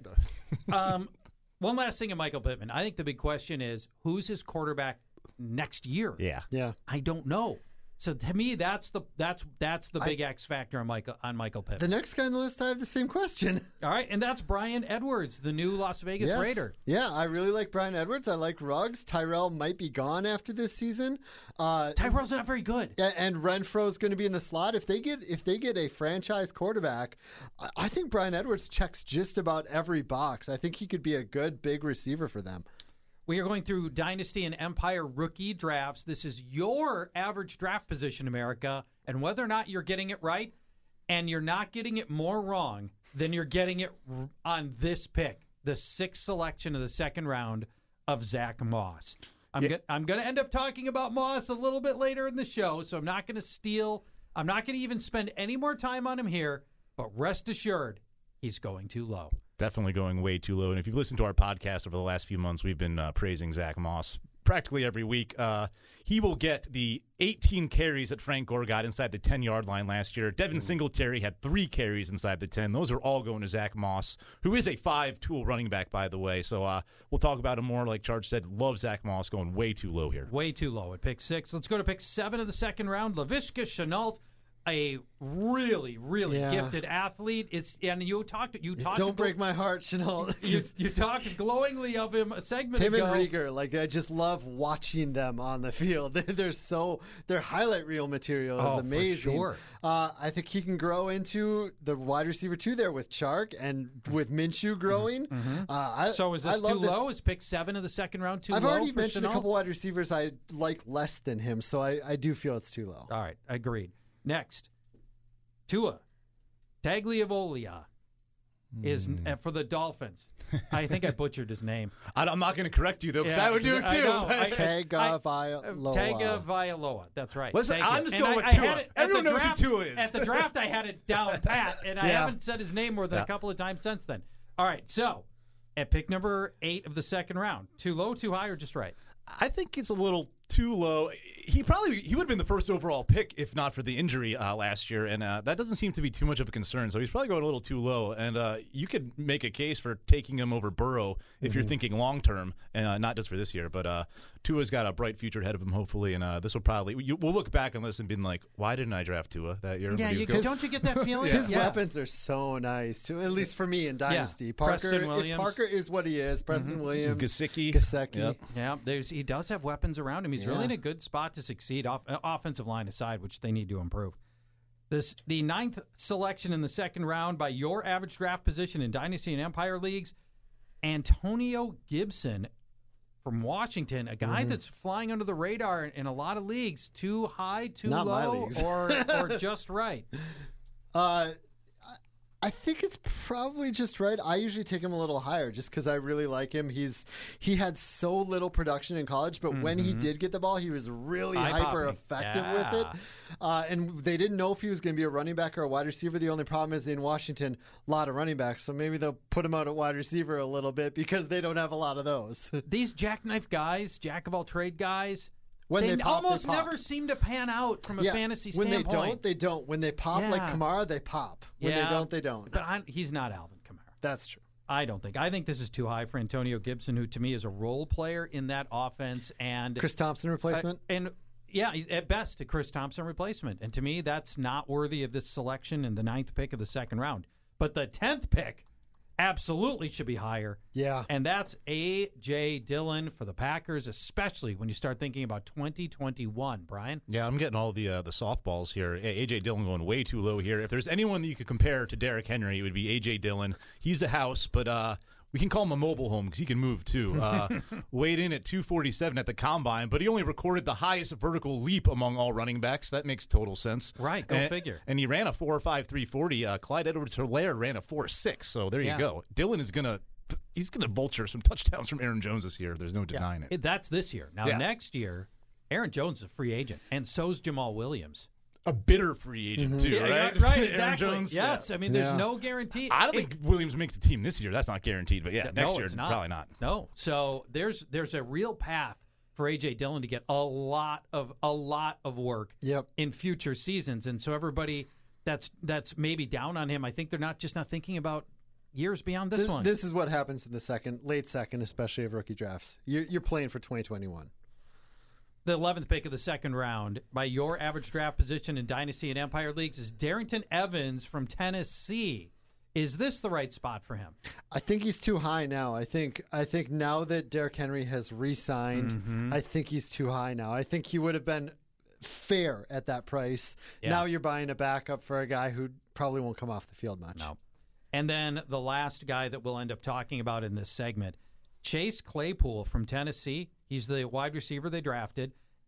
One last thing on Michael Pittman. I think the big question is, who's his quarterback next year? Yeah. I don't know. So to me, that's the big X factor on Michael Pittman. The next guy on the list, I have the same question. All right, and that's Brian Edwards, the new Las Vegas Raider. Yeah, I really like Brian Edwards. I like Ruggs. Tyrell might be gone after this season. Tyrell's not very good. And Renfro's going to be in the slot. If they get a franchise quarterback, I think Brian Edwards checks just about every box. I think he could be a good big receiver for them. We are going through Dynasty and Empire rookie drafts. This is your average draft position, America, and whether or not you're getting it right, and you're not getting it more wrong than you're getting it on this pick, the 6th selection of the second round of Zach Moss. I'm going to end up talking about Moss a little bit later in the show, so I'm not going to steal. I'm not going to even spend any more time on him here, but rest assured, he's going too low. Definitely going way too low. And if you've listened to our podcast over the last few months, we've been praising Zach Moss practically every week. He will get the 18 carries that Frank Gore got inside the 10-yard line last year. Devin Singletary had 3 carries inside the 10. Those are all going to Zach Moss, who is a 5-tool running back, by the way. So we'll talk about him more. Like Charge said, love Zach Moss, going way too low here. Way too low at pick 6. Let's go to pick 7 of the second round. Laviska Shenault, a really, really gifted athlete. You talked. Don't break my heart, Shenault. You talked glowingly of him a segment ago. Him and Rieger, I just love watching them on the field. Their highlight reel material is amazing. For sure. I think he can grow into the wide receiver 2 there with Chark and with Minshew growing. So is this too low? Is pick 7 of the second round too low? I've already for mentioned Shenault? a couple wide receivers I like less than him, so I do feel it's too low. All right, agreed. Next, Tua Tagliavolia is for the Dolphins. I think I butchered his name. I'm not going to correct you, though, because I would do it, too. Tagovailoa. That's right. Listen, Thank I'm you. just And going with I Tua. had it, Everyone knows who Tua is. At the draft, I had it down pat, and I haven't said his name more than a couple of times since then. All right, so at pick number 8 of the second round, too low, too high, or just right? I think it's a little too low. He would have been the first overall pick if not for the injury last year, and that doesn't seem to be too much of a concern. So he's probably going a little too low, and you could make a case for taking him over Burrow if you're thinking long term, and not just for this year. But Tua's got a bright future ahead of him, hopefully, and this will probably we'll look back on this and be like, why didn't I draft Tua that year? Yeah, don't you get that feeling? His weapons are so nice, too. At least for me in Dynasty. Parker, if Parker is what he is, Preston Williams, Gesicki. Yeah, he does have weapons around him. He's really in a good spot to succeed, offensive line aside, which they need to improve. The 9th selection in the second round by your average draft position in Dynasty and Empire leagues, Antonio Gibson from Washington, a guy that's flying under the radar in a lot of leagues. Too high, too Not my low, leagues. or just right? I think it's probably just right. I usually take him a little higher just because I really like him. He had so little production in college, but when he did get the ball, he was really hyper effective with it. And they didn't know if he was going to be a running back or a wide receiver. The only problem is in Washington, a lot of running backs, so maybe they'll put him out at wide receiver a little bit because they don't have a lot of those. These jackknife guys, jack of all trade guys, When they pop, almost they pop. never seem to pan out from a fantasy standpoint. When they don't. When they pop like Kamara, they pop. When they don't, they don't. But he's not Alvin Kamara. That's true. I don't think. I think this is too high for Antonio Gibson, who to me is a role player in that offense. And Chris Thompson replacement? At best, a Chris Thompson replacement. And to me, that's not worthy of this selection in the 9th pick of the second round. But the 10th pick, absolutely should be higher. Yeah. And that's A.J. Dillon for the Packers, especially when you start thinking about 2021, Brian. Yeah, I'm getting all the softballs here. A.J. Dillon going way too low here. If there's anyone that you could compare to Derrick Henry, it would be A.J. Dillon. He's a house, but we can call him a mobile home because he can move too. Weighed in at 247 at the combine, but he only recorded the highest vertical leap among all running backs. That makes total sense. Right, go figure. And he ran a 4.5 340. Clyde Edwards-Helaire ran a 4.6. So there you go. Dillon is he's gonna vulture some touchdowns from Aaron Jones this year. There's no denying it. That's this year. Now next year, Aaron Jones is a free agent, and so's Jamal Williams. A bitter free agent too, right? Right, Aaron exactly. Jones. Yes, I mean there's no guarantee. I don't think Williams makes the team this year. That's not guaranteed, but next year probably not. No, so there's a real path for A.J. Dillon to get a lot of work in future seasons, and so everybody that's maybe down on him, I think they're not thinking about years beyond this one. This is what happens in the late second, especially of rookie drafts. You're playing for 2021. The 11th pick of the second round by your average draft position in Dynasty and Empire Leagues is Darrington Evans from Tennessee. Is this the right spot for him? I think he's too high now. I think now that Derrick Henry has re-signed, I think he's too high now. I think he would have been fair at that price. Yeah. Now you're buying a backup for a guy who probably won't come off the field much. No. And then the last guy that we'll end up talking about in this segment, Chase Claypool from Tennessee. He's the wide receiver they drafted,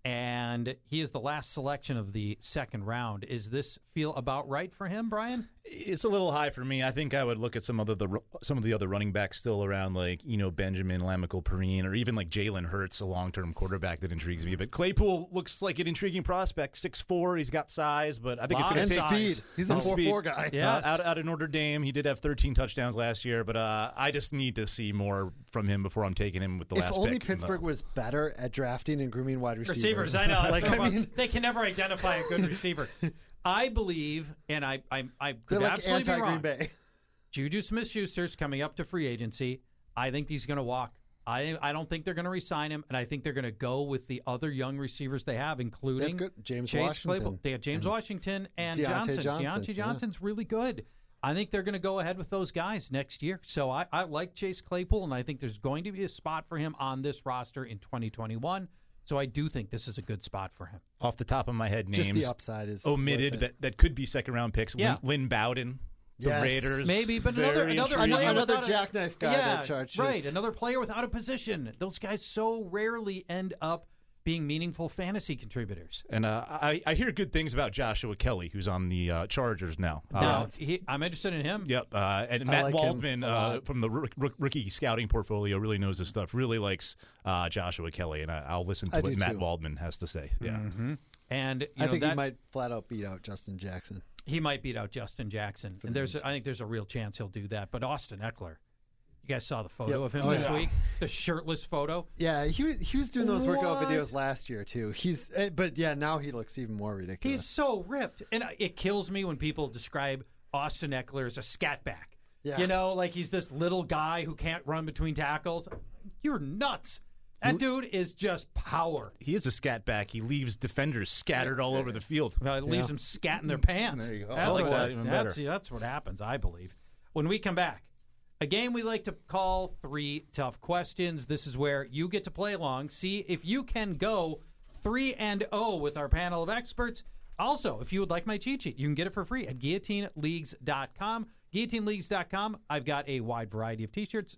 and he is the last selection of the second round. Is this feel about right for him, Brian? It's a little high for me. I think I would look at some of the other running backs still around, like Benjamin, Lamical Perrine, or even like Jalen Hurts, a long-term quarterback that intrigues me. But Claypool looks like an intriguing prospect. 6'4", he's got size, but I think it's going to take speed. He's a 4.4 guy. Yes. Out of Notre Dame, he did have 13 touchdowns last year, but I just need to see more from him before I'm taking him with the last pick. If only Pittsburgh was better at drafting and grooming wide receivers. I know. They can never identify a good receiver. I believe, and I could like absolutely be wrong. Bay. Juju Smith-Schuster's coming up to free agency. I think he's going to walk. I don't think they're going to re-sign him, and I think they're going to go with the other young receivers they have, including James Chase Washington. Claypool. They have James Washington and Deontay Johnson. Deontay Johnson's really good. I think they're going to go ahead with those guys next year. So I like Chase Claypool, and I think there's going to be a spot for him on this roster in 2021. So I do think this is a good spot for him. Off the top of my head, names just the upside is omitted that could be second-round picks. Yeah. Lynn Bowden, the Raiders. Maybe, but another jackknife guy that charges. Right, another player without a position. Those guys so rarely end up being meaningful fantasy contributors. And I hear good things about Joshua Kelly, who's on the Chargers now. I'm interested in him. Yep. And Matt Waldman from the rookie scouting portfolio really knows his stuff, really likes Joshua Kelly, and I'll listen to what Matt Waldman has to say. Yeah. Mm-hmm. And I think he might flat out beat out Justin Jackson. He might beat out Justin Jackson. And I think there's a real chance he'll do that. But Austin Eckler, you guys saw the photo of him this week? The shirtless photo? Yeah, he was doing those workout videos last year, too. But now he looks even more ridiculous. He's so ripped. And it kills me when people describe Austin Eckler as a scat back. Yeah. Like he's this little guy who can't run between tackles. You're nuts. That dude is just power. He is a scat back. He leaves defenders scattered all over the field. Well, it leaves them scatting their pants. There you go. That's I like that even better. That's what happens, I believe. When we come back, a game we like to call 3 Tough Questions. This is where you get to play along, see if you can go 3-0 with our panel of experts. Also, if you would like my cheat sheet, you can get it for free at GuillotineLeagues.com. GuillotineLeagues.com. I've got a wide variety of T-shirts.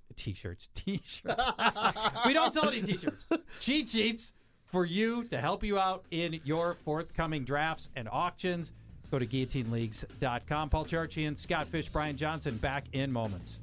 We don't sell any T-shirts. Cheat sheets for you to help you out in your forthcoming drafts and auctions. Go to GuillotineLeagues.com. Paul Charchian, Scott Fish, Brian Johnson, back in moments.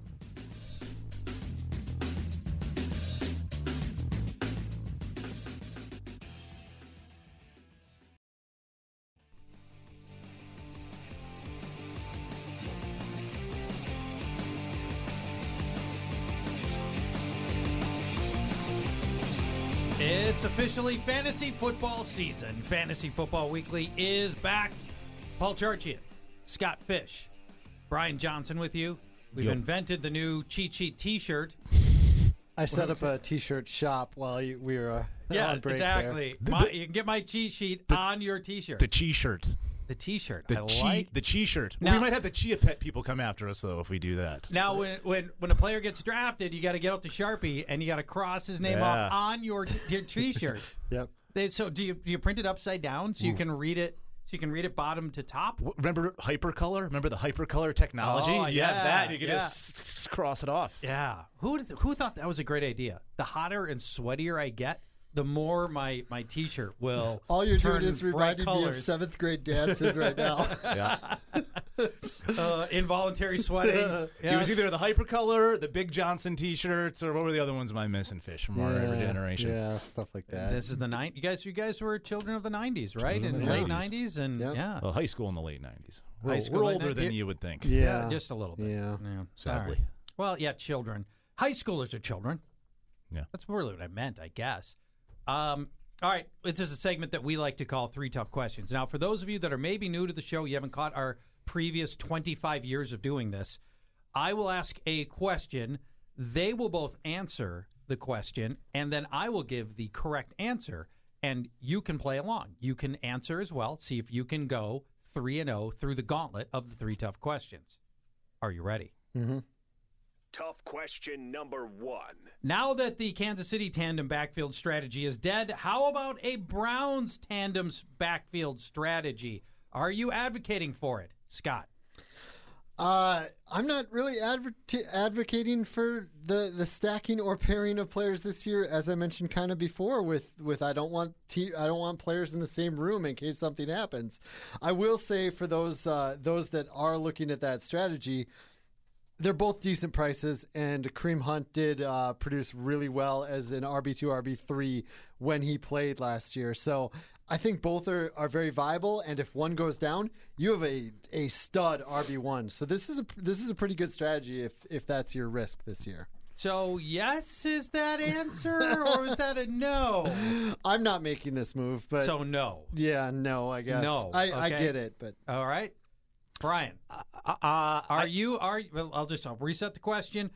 It's officially fantasy football season. Fantasy Football Weekly is back. Paul Charchian, Scott Fish, Brian Johnson with you. We've invented the new cheat sheet T-shirt. I set up a T-shirt shop while we were on break. Exactly. You can get my cheat sheet on your T-shirt. The T-shirt. The T-shirt. The Chi shirt. Now- We might have the Chia Pet people come after us though if we do that. Now, when a player gets drafted, you got to get out the Sharpie and you got to cross his name off on your T-shirt. Yep. So do you print it upside down so you can read it? So you can read it bottom to top. Remember Hypercolor? Remember the Hypercolor technology? Oh, you have that. You can yeah. just cross it off. Yeah. Who thought that was a great idea? The hotter and sweatier I get, the more my T-shirt will. All you're turn doing is bright reminding me of colors. seventh grade dances right now. Yeah. Involuntary sweating. It was either the Hypercolor, the Big Johnson T-shirts, or what were the other ones am I missing? Fish from our generation. Yeah, stuff like that. This is the You guys were children of the 90s, right? In the late 90s, and Yep. yeah. Well, high school in the late 90s. High school, We're late older 90s. than you would think. Yeah. Just a little bit. Yeah. Sadly. All right. Well, yeah, children. High schoolers are children. Yeah. That's really what I meant, I guess. All right, this is a segment that we like to call Three Tough Questions. Now, for those of you that are maybe new to the show, you haven't caught our previous 25 years of doing this, I will ask a question. They will both answer the question, and then I will give the correct answer, and you can play along. You can answer as well. See if you can go 3-0 through the gauntlet of the Three Tough Questions. Are you ready? Mm-hmm. Tough question number 1. Now that the Kansas City tandem backfield strategy is dead, how about a Browns tandem's backfield strategy? Are you advocating for it, Scott? I'm not really advocating for the stacking or pairing of players this year, as I mentioned kind of before. With I don't want players in the same room in case something happens. I will say for those that are looking at that strategy, they're both decent prices, and Kareem Hunt did produce really well as an RB2, RB3 when he played last year. So I think both are very viable, and if one goes down, you have a stud RB1. So this is a pretty good strategy if that's your risk this year. So yes is that answer, or is that a no? I'm not making this move, but So no. yeah, no, I guess. No, I okay. get it, but All right. Brian, well, I'll reset the question.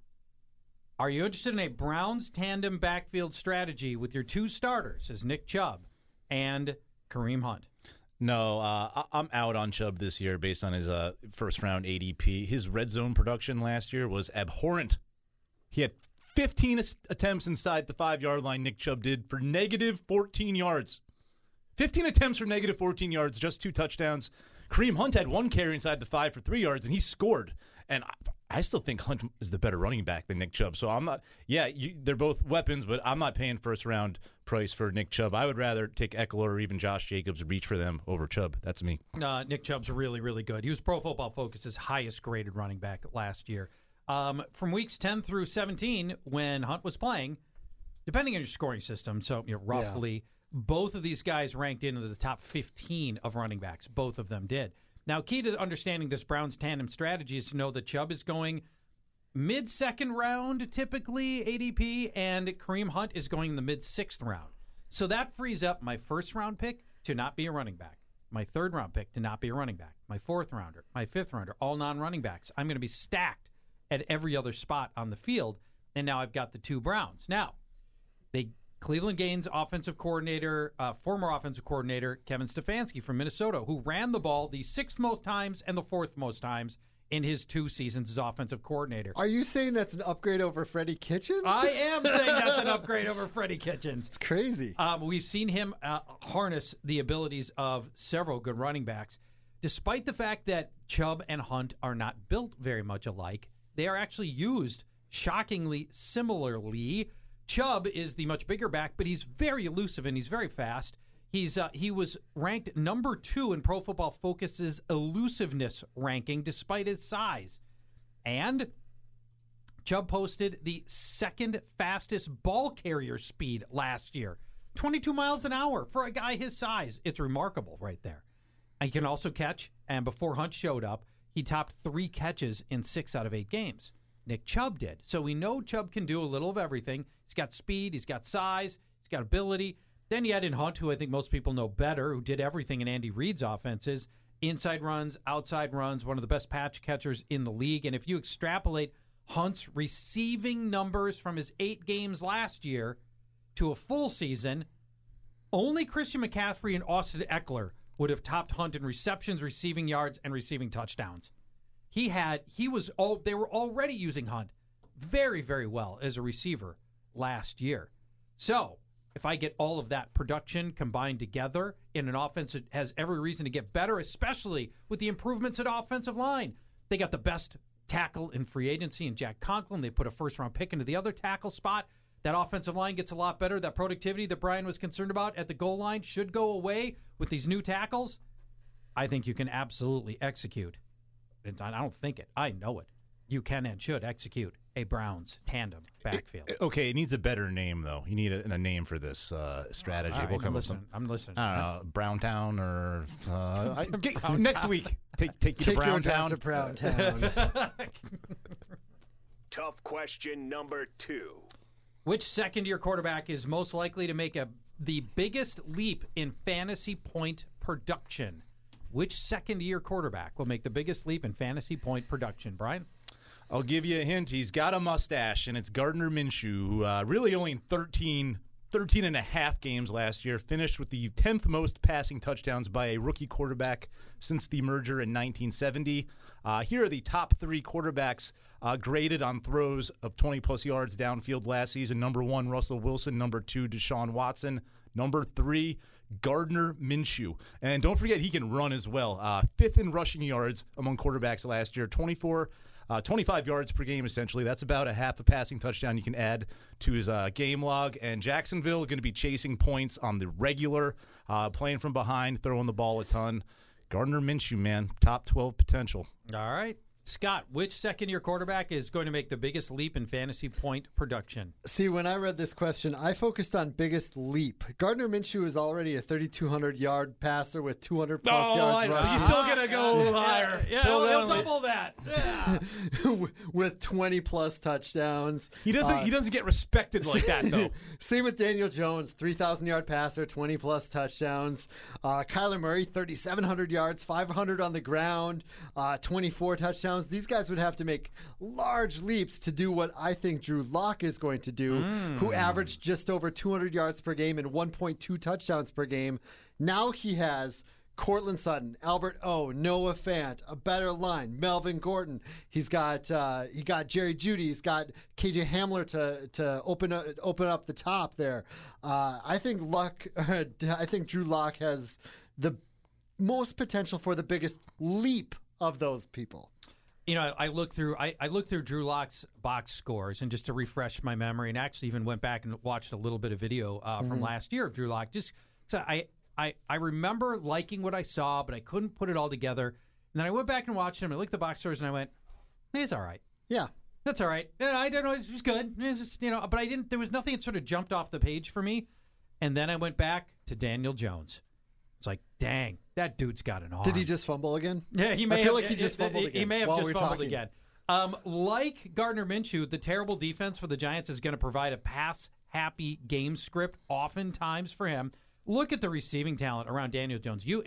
Are you interested in a Browns tandem backfield strategy with your two starters as Nick Chubb and Kareem Hunt? No, I'm out on Chubb this year based on his first-round ADP. His red zone production last year was abhorrent. He had 15 attempts inside the 5-yard line, Nick Chubb did, for negative 14 yards. 15 attempts for negative 14 yards, just 2 touchdowns. Kareem Hunt had 1 carry inside the 5 for 3 yards, and he scored. And I still think Hunt is the better running back than Nick Chubb. So I'm not – they're both weapons, but I'm not paying first-round price for Nick Chubb. I would rather take Eckler or even Josh Jacobs, reach for them over Chubb. That's me. Nick Chubb's really, really good. He was Pro Football Focus's highest-graded running back last year. From weeks 10 through 17, when Hunt was playing, depending on your scoring system, so roughly – both of these guys ranked into the top 15 of running backs. Both of them did. Now, key to understanding this Browns tandem strategy is to know that Chubb is going mid-second round, typically, ADP, and Kareem Hunt is going in the mid-6th round. So that frees up my first-round pick to not be a running back, my third-round pick to not be a running back, my fourth-rounder, my fifth-rounder, all non-running backs. I'm going to be stacked at every other spot on the field, and now I've got the two Browns. Now, Cleveland gains offensive coordinator, former offensive coordinator Kevin Stefanski from Minnesota, who ran the ball the 6th most times and the 4th most times in his 2 seasons as offensive coordinator. Are you saying that's an upgrade over Freddie Kitchens? I am saying that's an upgrade over Freddie Kitchens. It's crazy. We've seen him harness the abilities of several good running backs. Despite the fact that Chubb and Hunt are not built very much alike, they are actually used shockingly similarly. Chubb is the much bigger back, but he's very elusive and he's very fast. He was ranked number 2 in Pro Football Focus's elusiveness ranking despite his size. And Chubb posted the 2nd fastest ball carrier speed last year, 22 miles an hour for a guy his size. It's remarkable right there. He can also catch, and before Hunt showed up, he topped 3 catches in 6 out of 8 games. Nick Chubb did. So we know Chubb can do a little of everything. He's got speed, he's got size, he's got ability. Then you add in Hunt, who I think most people know better, who did everything in Andy Reid's offenses. Inside runs, outside runs, one of the best patch catchers in the league. And if you extrapolate Hunt's receiving numbers from his 8 games last year to a full season, only Christian McCaffrey and Austin Eckler would have topped Hunt in receptions, receiving yards, and receiving touchdowns. They were already using Hunt very, very well as a receiver last year. So if I get all of that production combined together in an offense that has every reason to get better, especially with the improvements at offensive line. They got the best tackle in free agency in Jack Conklin. They put a first-round pick into the other tackle spot. That offensive line gets a lot better. That productivity that Brian was concerned about at the goal line should go away with these new tackles. I think you can absolutely execute. I don't think it. I know it. You can and should execute a Browns tandem backfield. Okay, it needs a better name, though. You need a name for this strategy. All right, We'll come I'm listening. I don't know, Browntown or next week. Take you to Take your Browntown. draft to Browntown. Tough question number 2. Which second-year quarterback is most likely to make the biggest leap in fantasy point production? Which second-year quarterback will make the biggest leap in fantasy point production? Brian? I'll give you a hint. He's got a mustache, and it's Gardner Minshew, who really only in 13 and a half games last year finished with the 10th most passing touchdowns by a rookie quarterback since the merger in 1970. Here are the top 3 quarterbacks graded on throws of 20-plus yards downfield last season. Number 1, Russell Wilson. Number 2, Deshaun Watson. Number 3, Gardner Minshew. And don't forget, he can run as well. 5th in rushing yards among quarterbacks last year. 25 yards per game, essentially. That's about a half a passing touchdown you can add to his game log. And Jacksonville going to be chasing points on the regular, playing from behind, throwing the ball a ton. Gardner Minshew, man, top 12 potential. All right. Scott, which second-year quarterback is going to make the biggest leap in fantasy point production? See, when I read this question, I focused on biggest leap. Gardner Minshew is already a 3,200-yard passer with 200-plus yards rushing. He's still going to go higher. Yeah, he'll double that. Yeah. With 20-plus touchdowns. He doesn't get respected like that, though. Same with Daniel Jones, 3,000-yard passer, 20-plus touchdowns. Kyler Murray, 3,700 yards, 500 on the ground, 24 touchdowns. These guys would have to make large leaps to do what I think Drew Lock is going to do, who averaged just over 200 yards per game and 1.2 touchdowns per game. Now he has Cortland Sutton, Albert O, Noah Fant, a better line, Melvin Gordon. He got Jerry Jeudy. He's got KJ Hamler to open up the top there. I think Drew Lock has the most potential for the biggest leap of those people. You know, I looked through Drew Lock's box scores, and just to refresh my memory, and actually even went back and watched a little bit of video from last year of Drew Lock. Just so I remember liking what I saw, but I couldn't put it all together. And then I went back and watched him. I looked at the box scores, and I went, "He's all right. Yeah, that's all right." And I don't know, it was good. It was just, but I didn't. There was nothing that sort of jumped off the page for me. And then I went back to Daniel Jones. It's like, dang, that dude's got an arm. Did he just fumble again? Yeah, he may. I feel like he just fumbled again. He may have while just we're fumbled talking. again. Like Gardner Minshew, the terrible defense for the Giants is going to provide a pass-happy game script oftentimes for him. Look at the receiving talent around Daniel Jones. You're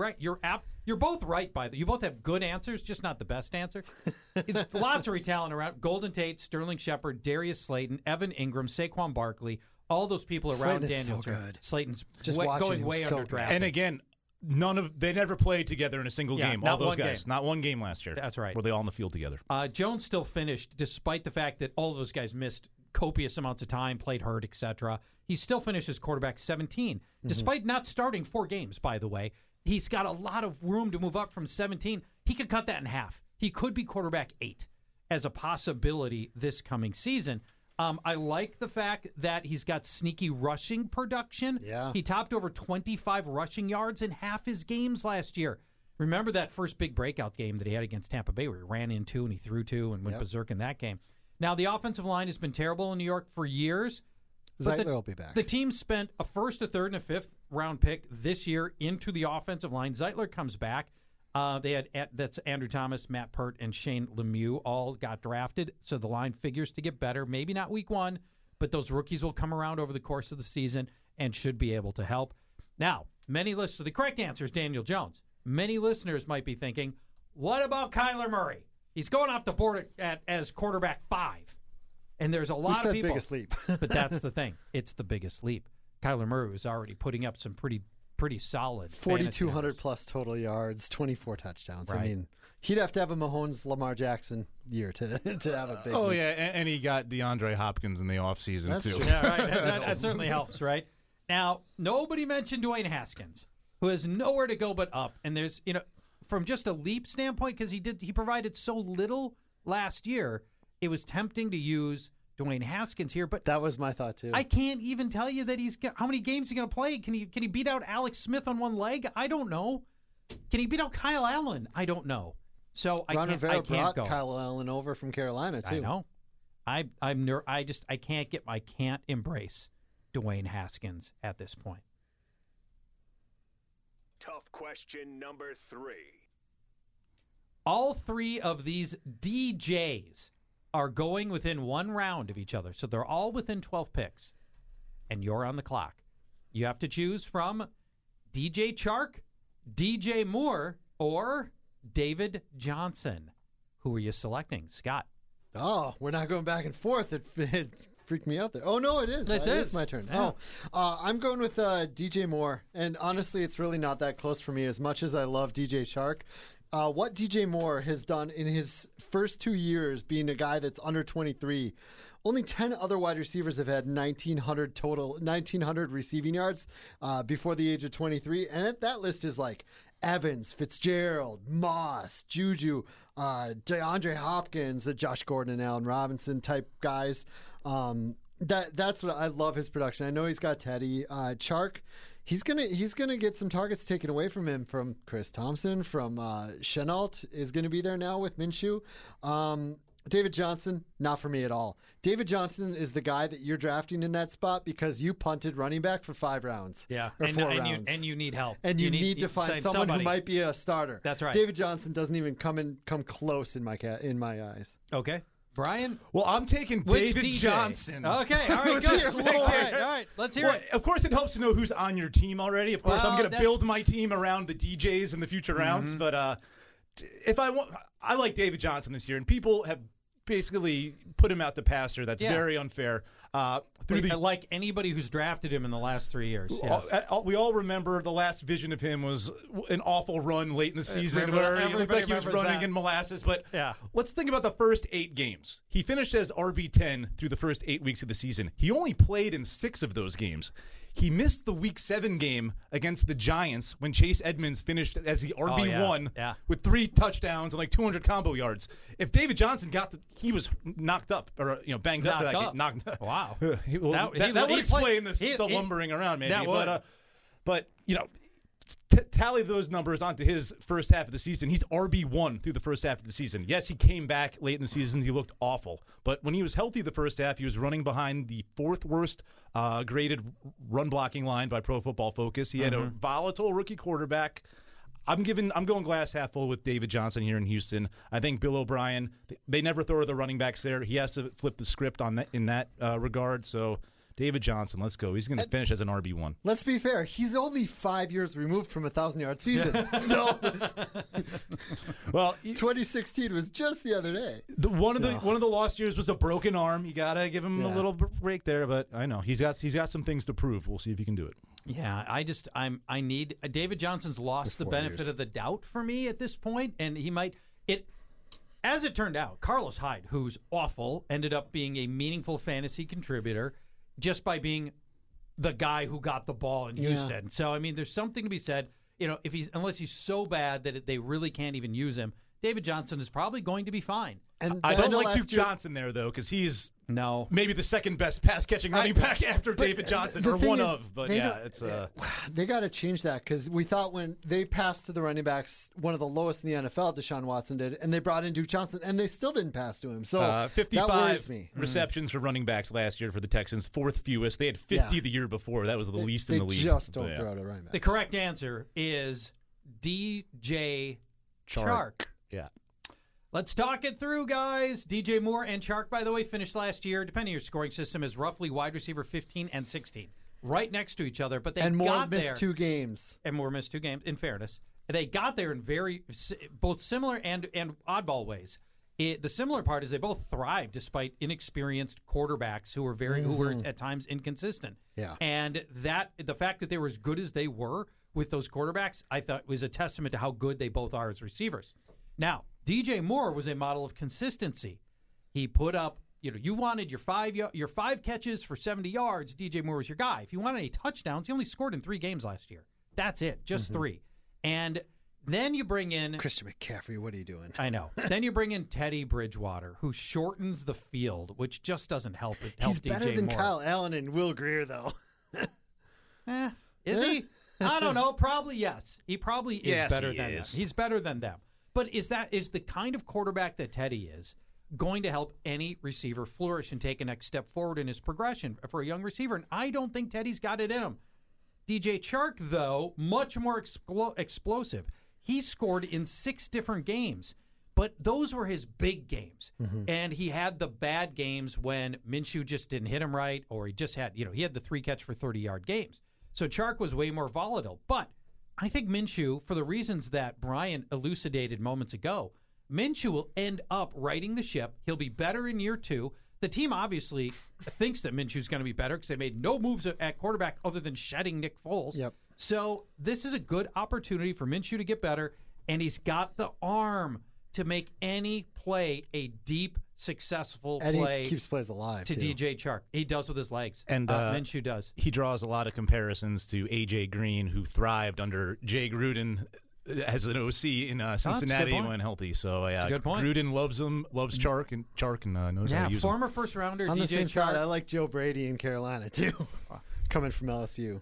both right by that. You both have good answers, just not the best answer. Lots of talent around. Golden Tate, Sterling Shepard, Darius Slayton, Evan Ingram, Saquon Barkley. All those people around Slayton is Daniel so Jones. good. Slayton's Just going him way so under good. draft. And again, they never played together in a single game. not All those one guys. game. Not one game last year. That's right. Were they all on the field together? Jones still finished, despite the fact that all those guys missed copious amounts of time, played hurt, etc. He still finished as quarterback 17, despite not starting 4 games, by the way. He's got a lot of room to move up from 17. He could cut that in half. He could be quarterback 8 as a possibility this coming season. I like the fact that he's got sneaky rushing production. Yeah. He topped over 25 rushing yards in half his games last year. Remember that first big breakout game that he had against Tampa Bay where he ran in 2 and he threw 2 and went berserk in that game. Now, the offensive line has been terrible in New York for years. Zeitler will be back. The team spent a first, a third, and a fifth round pick this year into the offensive line. Zeitler comes back. That's Andrew Thomas, Matt Pert, and Shane Lemieux all got drafted, so the line figures to get better. Maybe not week 1, but those rookies will come around over the course of the season and should be able to help. Now, so the correct answer is Daniel Jones. Many listeners might be thinking, what about Kyler Murray? He's going off the board as quarterback 5. And there's a lot of people. Biggest leap. But that's the thing. It's the biggest leap. Kyler Murray was already putting up some pretty pretty solid. 4,200 plus total yards, 24 touchdowns. Right. I mean, he'd have to have a Mahomes, Lamar Jackson year to have a big. Oh, week. yeah, and he got DeAndre Hopkins in the offseason, That's too. true. Yeah, right. That certainly helps, right? Now, nobody mentioned Dwayne Haskins, who has nowhere to go but up. And there's, from just a leap standpoint, because he provided so little last year, it was tempting to use Dwayne Haskins here, but That was my thought, too. I can't even tell you that how many games he's going to play. Can he beat out Alex Smith on one leg? I don't know. Can he beat out Kyle Allen? I don't know. So Ron I Rivera can't brought go. Kyle Allen over from Carolina, too. I know. I can't embrace Dwayne Haskins at this point. Tough question number 3. All three of these DJs are going within one round of each other. So they're all within 12 picks. And you're on the clock. You have to choose from DJ Chark, DJ Moore, or David Johnson. Who are you selecting, Scott? Oh, we're not going back and forth. It freaked me out there. Oh, no, it is. This It is. is my turn. Yeah. I'm going with DJ Moore. And honestly, it's really not that close for me as much as I love DJ Chark. What DJ Moore has done in his first 2 years being a guy that's under 23, only 10 other wide receivers have had 1,900 receiving yards before the age of 23. And that list is like Evans, Fitzgerald, Moss, Juju, DeAndre Hopkins, the Josh Gordon and Allen Robinson type guys. That's what I love his production. I know he's got Teddy. Chark, he's gonna get some targets taken away from him from Chris Thompson, from Chenault is gonna be there now with Minshew. David Johnson, not for me at all. David Johnson is the guy that you're drafting in that spot because you punted running back for 5 rounds. Yeah, or 4 and rounds. you need help. And you need to find someone who might be a starter. That's right. David Johnson doesn't even come close in my eyes. Okay. Brian? Well, I'm taking Which David DJ? Okay. Okay, all right, Let's good. hear All it. right, let's hear Well, it. of course, it helps to know who's on your team already. Of course, Well, I'm going to that's- build my team around the DJs in the future rounds. But if I want, I like David Johnson this year, and people have basically put him out to pasture. That's Yeah. very unfair. Like anybody who's drafted him in the last 3 years. Yes. We all remember the last vision of him was an awful run late in the season where he looked like he was remembers running that. in molasses. But Yeah. let's think about the first 8 games. He finished as RB10 through the first 8 weeks of the season. He only played in 6 of those games. He missed the Week 7 game against the Giants when Chase Edmonds finished as the RB1 with 3 touchdowns and like 200 combo yards. If David Johnson he was knocked up or banged up for that game. Knocked up. Wow. That would explain the lumbering around maybe. That would. But tally those numbers onto his first half of the season. He's RB1 through the first half of the season. Yes, he came back late in the season. He looked awful. But when he was healthy the first half, he was running behind the 4th worst graded run blocking line by Pro Football Focus. He had a volatile rookie quarterback. I'm going glass half full with David Johnson here in Houston. I think Bill O'Brien, they never throw the running backs there. He has to flip the script in that regard. So David Johnson, let's go. He's going to finish as an RB1. Let's be fair. He's only 5 years removed from a 1,000-yard season. So, well, 2016 was just the other day. One of the lost years was a broken arm. You got to give him a little break there. But I know he's got some things to prove. We'll see if he can do it. Yeah, I need David Johnson's lost the benefit of the doubt for me at this point, and he might as it turned out, Carlos Hyde, who's awful, ended up being a meaningful fantasy contributor just by being the guy who got the ball in Houston. So I mean, there's something to be said. Unless he's so bad that they really can't even use him, David Johnson is probably going to be fine. And I don't like Duke Johnson there though, because he's maybe the second best pass catching running back after David Johnson, or one of. But it's they got to change that because we thought when they passed to the running backs, one of the lowest in the NFL, Deshaun Watson did, and they brought in Duke Johnson, and they still didn't pass to him. So 55 that worries me. receptions for running backs last year for the Texans, 4th fewest. They had 50 the year before. That was the least in the league. They just don't throw to running backs. The correct answer is DJ Chark. Yeah. Let's talk it through, guys. DJ Moore and Chark, by the way, finished last year, depending on your scoring system, as roughly wide receiver 15 and 16, right next to each other. But they Moore got missed there, 2 games. And Moore missed 2 games, in fairness. They got there in both similar and oddball ways. The similar part is they both thrived despite inexperienced quarterbacks who were who were at times inconsistent. Yeah. And the fact that they were as good as they were with those quarterbacks, I thought was a testament to how good they both are as receivers. Now, DJ Moore was a model of consistency. He put up, you wanted your five catches for 70 yards, DJ Moore was your guy. If you wanted any touchdowns, he only scored in 3 games last year. That's it, just 3. And then you bring in Christian McCaffrey, what are you doing? I know. Then you bring in Teddy Bridgewater, who shortens the field, which just doesn't help. He's DJ better than Moore. Kyle Allen and Will Greer, though. Is he? I don't know. Probably yes. He probably is Yes, better he than is. them. He's better than them. But is the kind of quarterback that Teddy is going to help any receiver flourish and take a next step forward in his progression for a young receiver? And I don't think Teddy's got it in him. DJ Chark, though, much more explosive. He scored in 6 different games, but those were his big games. And he had the bad games when Minshew just didn't hit him right, or he just had, he had the 3 catch for 30-yard games. So Chark was way more volatile. But I think Minshew, for the reasons that Brian elucidated moments ago, Minshew will end up righting the ship. He'll be better in year 2. The team obviously thinks that Minshew's going to be better because they made no moves at quarterback other than shedding Nick Foles. Yep. So this is a good opportunity for Minshew to get better, and he's got the arm to make any play a deep, successful And play he keeps plays alive, to too. DJ Chark. He does with his legs. And Minshew does. He draws a lot of comparisons to A.J. Green, who thrived under Jay Gruden as an OC in Cincinnati point. when healthy. So a good point. Gruden loves him, loves Chark, and knows how to use him. Former first-rounder On DJ the same Chark. side, I like Joe Brady in Carolina, too, coming from LSU.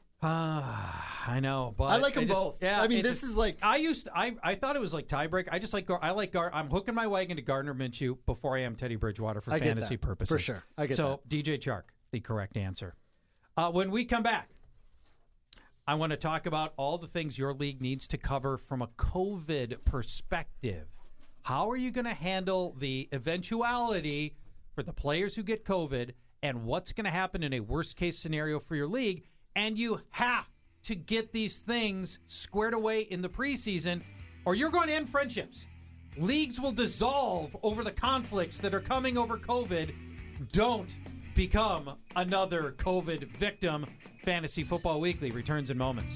I know, but I like them both. Yeah, I mean, it's this just- is like... I thought it was like tiebreak. I just like I'm hooking my wagon to Gardner Minshew before I am Teddy Bridgewater for I get fantasy that, purposes. for sure. I get so DJ Chark, the correct answer. When we come back, I want to talk about all the things your league needs to cover from a COVID perspective. How are you going to handle the eventuality for the players who get COVID, and what's going to happen in a worst-case scenario for your league? And you have to get these things squared away in the preseason, or you're going to end friendships. Leagues will dissolve over the conflicts that are coming over COVID. Don't become another COVID victim. Fantasy Football Weekly returns in moments.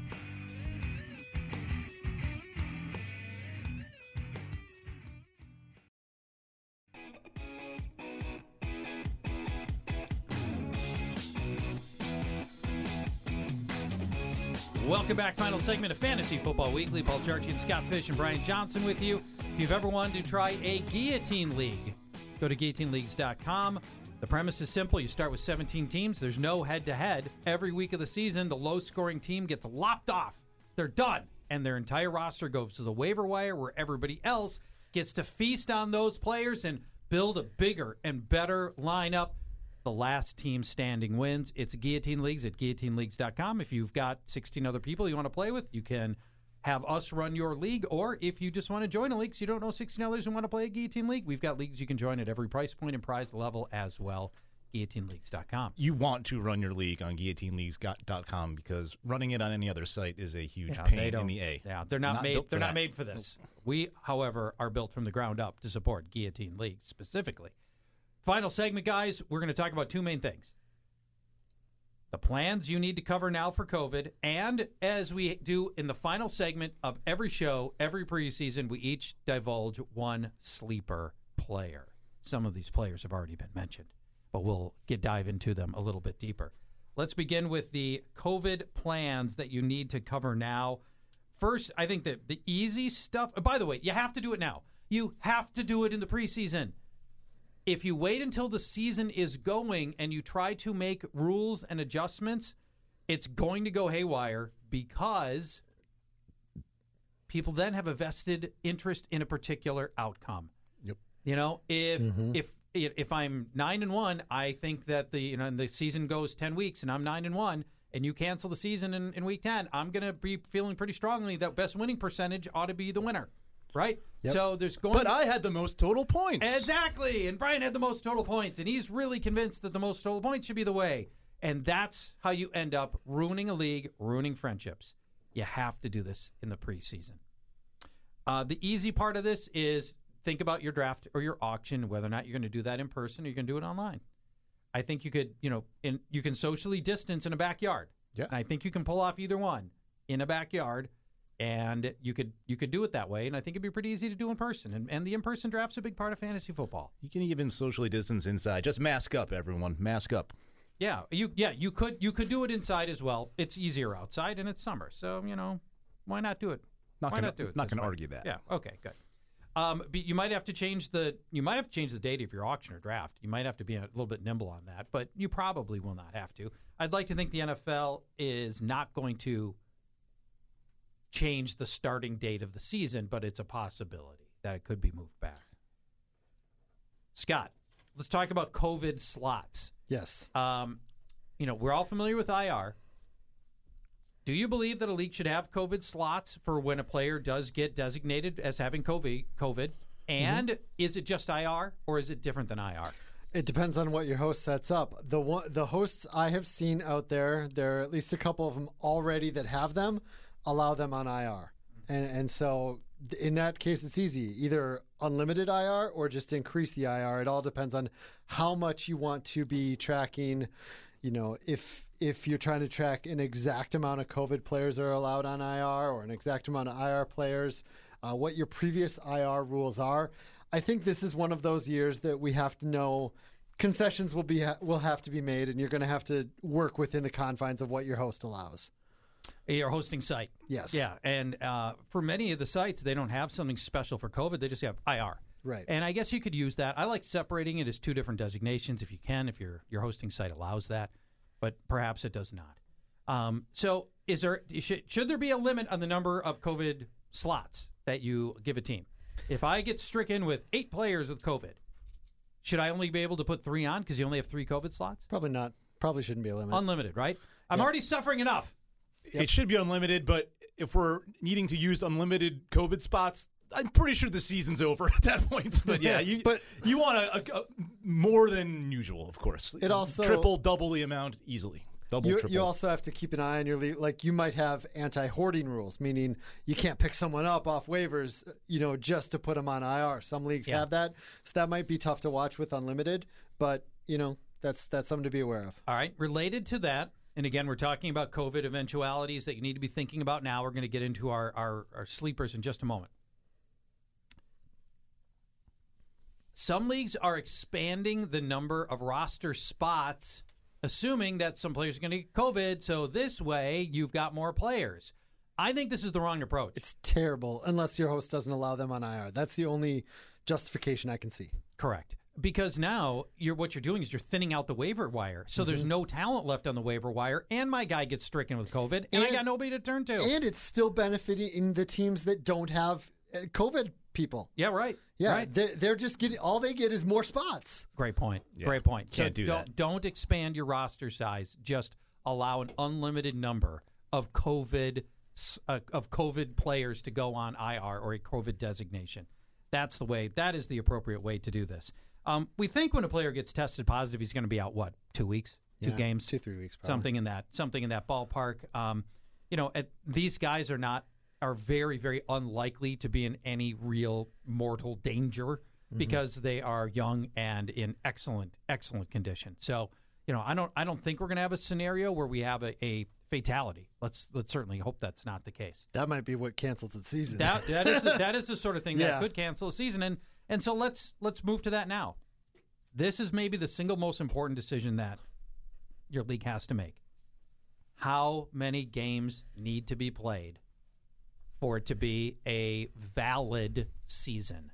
Welcome back. Final segment of Fantasy Football Weekly. Paul Charchi, Scott Fish, and Brian Johnson with you. If you've ever wanted to try a guillotine league, go to guillotineleagues.com. The premise is simple. You start with 17 teams. There's no head-to-head. Every week of the season, the low-scoring team gets lopped off. They're done. And their entire roster goes to the waiver wire where everybody else gets to feast on those players and build a bigger and better lineup. The last team standing wins. It's Guillotine Leagues at guillotineleagues.com. If you've got 16 other people you want to play with, you can have us run your league. Or if you just want to join a league so you don't know 16 others who want to play a Guillotine League, we've got leagues you can join at every price point and prize level as well. Guillotineleagues.com. You want to run your league on guillotineleagues.com because running it on any other site is a huge They pain don't- in the A. Yeah, they're not made. built They're for not that. made for this. We, however, are built from the ground up to support Guillotine Leagues specifically. Final segment, guys. We're going to talk about 2 main things: the plans you need to cover now for COVID, and as we do in the final segment of every show, every preseason, we each divulge one sleeper player. Some of these players have already been mentioned, but we'll dive into them a little bit deeper. Let's begin with the COVID plans that you need to cover now. First, I think that the easy stuff, by the way, you have to do it now. You have to do it in the preseason. If you wait until the season is going and you try to make rules and adjustments, it's going to go haywire because people then have a vested interest in a particular outcome. Yep. You know, if I'm 9-1, I think that the season goes 10 weeks and I'm 9-1, and you cancel the season in week 10, I'm going to be feeling pretty strongly that best winning percentage ought to be the winner, right? Yep. So there's going. But I had the most total points. Exactly. And Brian had the most total points, and he's really convinced that the most total points should be the way. And that's how you end up ruining a league, ruining friendships. You have to do this in the preseason. The easy part of this is think about your draft or your auction, whether or not you're going to do that in person or you're going to do it online. I think you could, you can socially distance in a backyard. Yeah. And I think you can pull off either one. in a backyard, and you could do it that way. And I think it'd be pretty easy to do in person. And the in-person draft's a big part of fantasy football. You can even socially distance inside. Just mask up, everyone. Mask up. Yeah, you could do it inside as well. It's easier outside, and it's summer, so why not do it? Not going to argue that. Yeah. Okay. Good. But you might have to change the date of your auction or draft. You might have to be a little bit nimble on that, but you probably will not have to. I'd like to think the NFL is not going to change the starting date of the season, but it's a possibility that it could be moved back. Scott, let's talk about COVID slots. Yes. We're all familiar with IR. Do you believe that a league should have COVID slots for when a player does get designated as having COVID? And is it just IR, or is it different than IR? It depends on what your host sets up. The hosts I have seen out there are at least a couple of them already that have them, allow them on IR. And so in that case, it's easy. Either unlimited IR or just increase the IR. It all depends on how much you want to be tracking. If you're trying to track an exact amount of COVID players are allowed on IR or an exact amount of IR players, what your previous IR rules are. I think this is one of those years that we have to know concessions will have to be made, and you're going to have to work within the confines of what your host allows. Your hosting site. Yes. Yeah, and for many of the sites, they don't have something special for COVID. They just have IR. Right. And I guess you could use that. I like separating it as two different designations if you can, if your hosting site allows that, but perhaps it does not. So should there be a limit on the number of COVID slots that you give a team? If I get stricken with 8 players with COVID, should I only be able to put 3 on because you only have 3 COVID slots? Probably not. Probably shouldn't be a limit. Unlimited, right? I'm already suffering enough. Yep. It should be unlimited, but if we're needing to use unlimited COVID spots, I'm pretty sure the season's over at that point. But yeah, you want a more than usual, of course. It also double the amount easily. You also have to keep an eye on your league. Like you might have anti-hoarding rules, meaning you can't pick someone up off waivers, just to put them on IR. Some leagues have that, so that might be tough to watch with unlimited. But that's something to be aware of. All right, related to that. And again, we're talking about COVID eventualities that you need to be thinking about now. We're going to get into our sleepers in just a moment. Some leagues are expanding the number of roster spots, assuming that some players are going to get COVID. So this way, you've got more players. I think this is the wrong approach. It's terrible unless your host doesn't allow them on IR. That's the only justification I can see. Correct. Because now what you're doing is you're thinning out the waiver wire. So there's no talent left on the waiver wire, and my guy gets stricken with COVID, and I got nobody to turn to. And it's still benefiting the teams that don't have COVID people. Yeah, right. Yeah, right. They're just getting, all they get is more spots. Great point. Yeah. Great point. Can't do that. Don't expand your roster size. Just allow an unlimited number of COVID players to go on IR or a COVID designation. That is the appropriate way to do this. We think when a player gets tested positive, he's going to be out, 2 weeks? 2 games? 2-3 weeks, probably. Something in that ballpark. These guys are very, very unlikely to be in any real mortal danger because they are young and in excellent condition. So, I don't think we're going to have a scenario where we have a fatality. Let's certainly hope that's not the case. That might be what cancels the season. That is the sort of thing that could cancel a season. And so let's move to that now. This is maybe the single most important decision that your league has to make. How many games need to be played for it to be a valid season?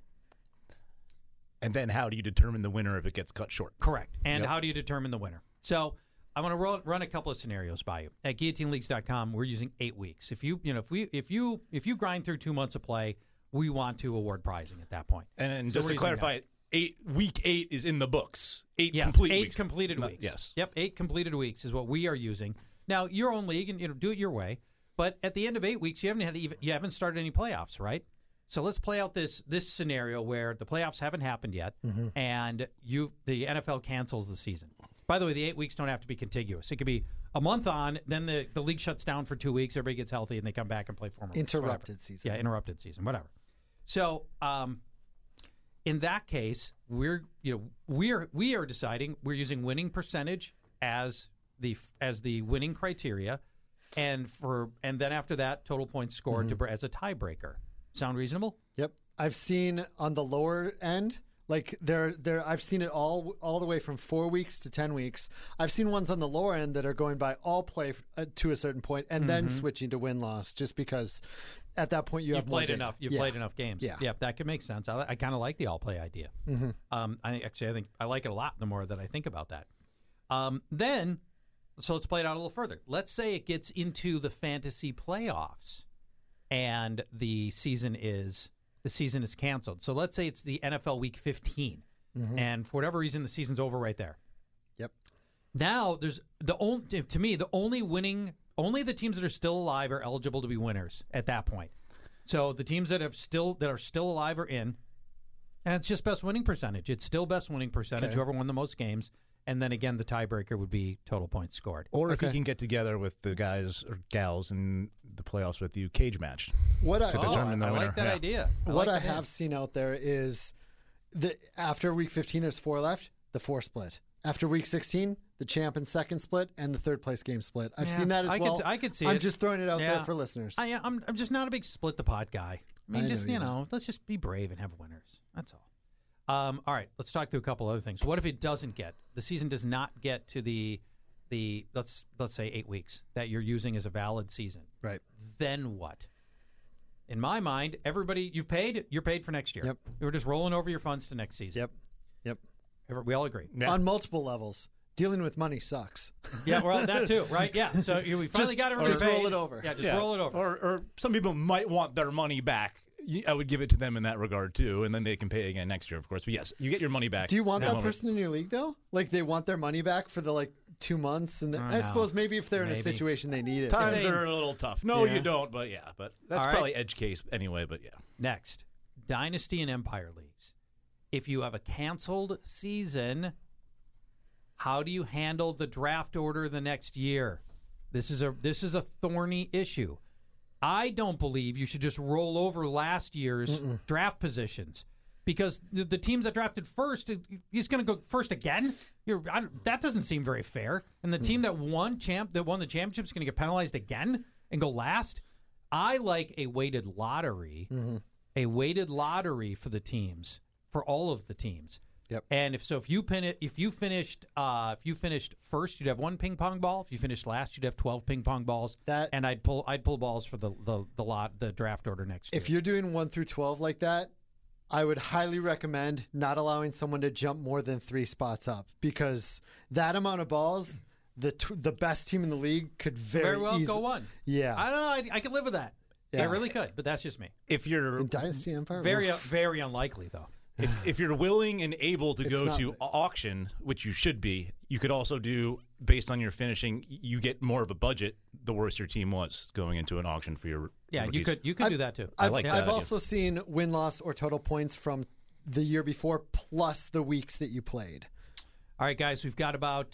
And then how do you determine the winner if it gets cut short? Correct. And how do you determine the winner? So I want to run a couple of scenarios by you. At GuillotineLeagues.com, we're using 8 weeks. If you grind through 2 months of play, we want to award prizing at that point. And just to clarify, week 8 is in the books. 8 yes, complete 8 weeks. Completed weeks. Yes. Yep, 8 completed weeks is what we are using. Now, your own league, and do it your way. But at the end of 8 weeks, you haven't started any playoffs, right? So let's play out this scenario where the playoffs haven't happened yet, and the NFL cancels the season. By the way, the 8 weeks don't have to be contiguous. It could be a month on, then the league shuts down for 2 weeks, everybody gets healthy, and they come back and play 4 more weeks. Interrupted season. Yeah, interrupted season, whatever. So in that case, we are deciding we're using winning percentage as the winning criteria, and then after that, total points scored as a tiebreaker. Sound reasonable? Yep. I've seen on the lower end, like I've seen it all the way from 4 weeks to 10 weeks. I've seen ones on the lower end that are going by all play to a certain point and then switching to win-loss, just because at that point you've played enough. You've played enough games. Yeah, that could make sense. I kind of like the all play idea. I think I like it a lot. The more that I think about that, so let's play it out a little further. Let's say it gets into the fantasy playoffs, and the season is canceled. So let's say it's the NFL Week 15, and for whatever reason, the season's over right there. Yep. Now there's only the teams that are still alive are eligible to be winners at that point. So the teams that are still alive are in, and it's just best winning percentage. It's still best winning percentage. Whoever won the most games. And then again, the tiebreaker would be total points scored. Or if you can get together with the guys or gals in the playoffs with you, cage match to determine the winner. I like that idea. What I have seen out there is that after Week 15, there's 4 left, the 4 split. After Week 16, the champ and second split and the third place game split. I've seen that as well. I could see I'm it. just throwing it out there for listeners. I'm just not a big split the pot guy. I mean, let's just be brave and have winners. That's all. All right, let's talk through a couple other things. What if it doesn't the season does not get to the let's say 8 weeks that you're using as a valid season? Right. Then what? In my mind, everybody you're paid for next year. Yep. You're just rolling over your funds to next season. Yep. We all agree. Yeah. On multiple levels. Dealing with money sucks. Yeah, well, that too, right? Yeah. So we finally got everybody just paid. roll it over. Yeah, just roll it over. Or some people might want their money back. I would give it to them in that regard, too, and then they can pay again next year, of course. But yes, you get your money back. Do you want that person in your league, though? Like, they want their money back for the, 2 months? And I suppose maybe if they're in a situation they need it. Times are a little tough. No, you don't, but yeah. But that's probably edge case anyway, but yeah. Next, Dynasty and Empire Leagues. If you have a canceled season, how do you handle the draft order the next year? This is a thorny issue. I don't believe you should just roll over last year's draft positions, because the teams that drafted first, he's going to go first again. That doesn't seem very fair. And the team that won the championship is going to get penalized again and go last. I like a weighted lottery, for the teams, for all of the teams. Yep. And if you finished first, you'd have 1 ping pong ball. If you finished last, you'd have 12 ping pong balls. And I'd pull balls for the draft order next year. If you're doing 1 through 12 like that, I would highly recommend not allowing someone to jump more than 3 spots up, because that amount of balls, the best team in the league could very well easily go 1. Yeah, I don't know. I could live with that. Yeah. I really could, but that's just me. If you're in Dynasty Empire, very unlikely though. If you're willing and able to go to auction, which you should be, you could also do, based on your finishing, you get more of a budget the worse your team was going into an auction for your rookies. You could do that too. I've also seen win-loss or total points from the year before plus the weeks that you played. All right, guys, we've got about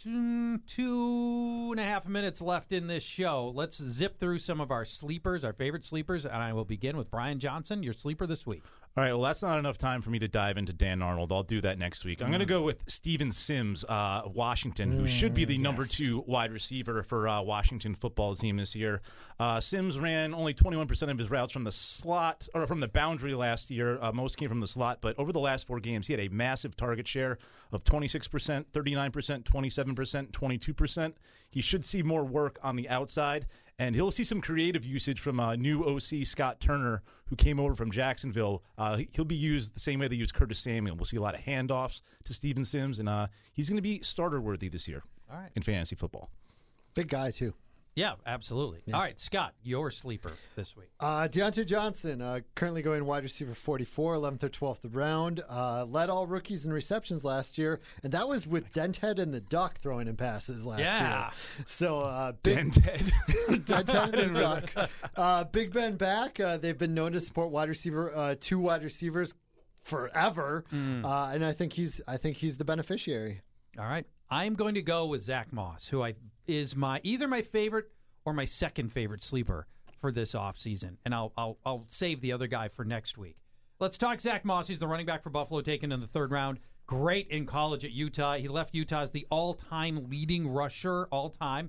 2.5 minutes left in this show. Let's zip through some of our sleepers, our favorite sleepers, and I will begin with Brian Johnson, your sleeper this week. All right, well, that's not enough time for me to dive into Dan Arnold. I'll do that next week. I'm going to go with Steven Sims, Washington, who should be the number 2 wide receiver for Washington football team this year. Sims ran only 21% of his routes from the slot, or from the boundary last year. Most came from the slot, but over the last 4 games, he had a massive target share of 26%, 39%, 27%, 22%. He should see more work on the outside, and he'll see some creative usage from new OC Scott Turner, who came over from Jacksonville. He'll be used the same way they use Curtis Samuel. We'll see a lot of handoffs to Steven Sims, and he's going to be starter-worthy this year in fantasy football. Big guy, too. Yeah, absolutely. Yeah. All right, Scott, your sleeper this week. Deontay Johnson, currently going wide receiver 44, 11th or 12th round. Led all rookies in receptions last year, and that was with Denthead and the Duck throwing him passes last year. So Denthead. Denthead and the Duck. Big Ben back. They've been known to support two wide receivers forever, and I think he's the beneficiary. All right. I'm going to go with Zach Moss, who is either my favorite or my second favorite sleeper for this offseason. And I'll save the other guy for next week. Let's talk Zach Moss. He's the running back for Buffalo, taken in the 3rd round. Great in college at Utah. He left Utah as the all-time leading rusher, all-time.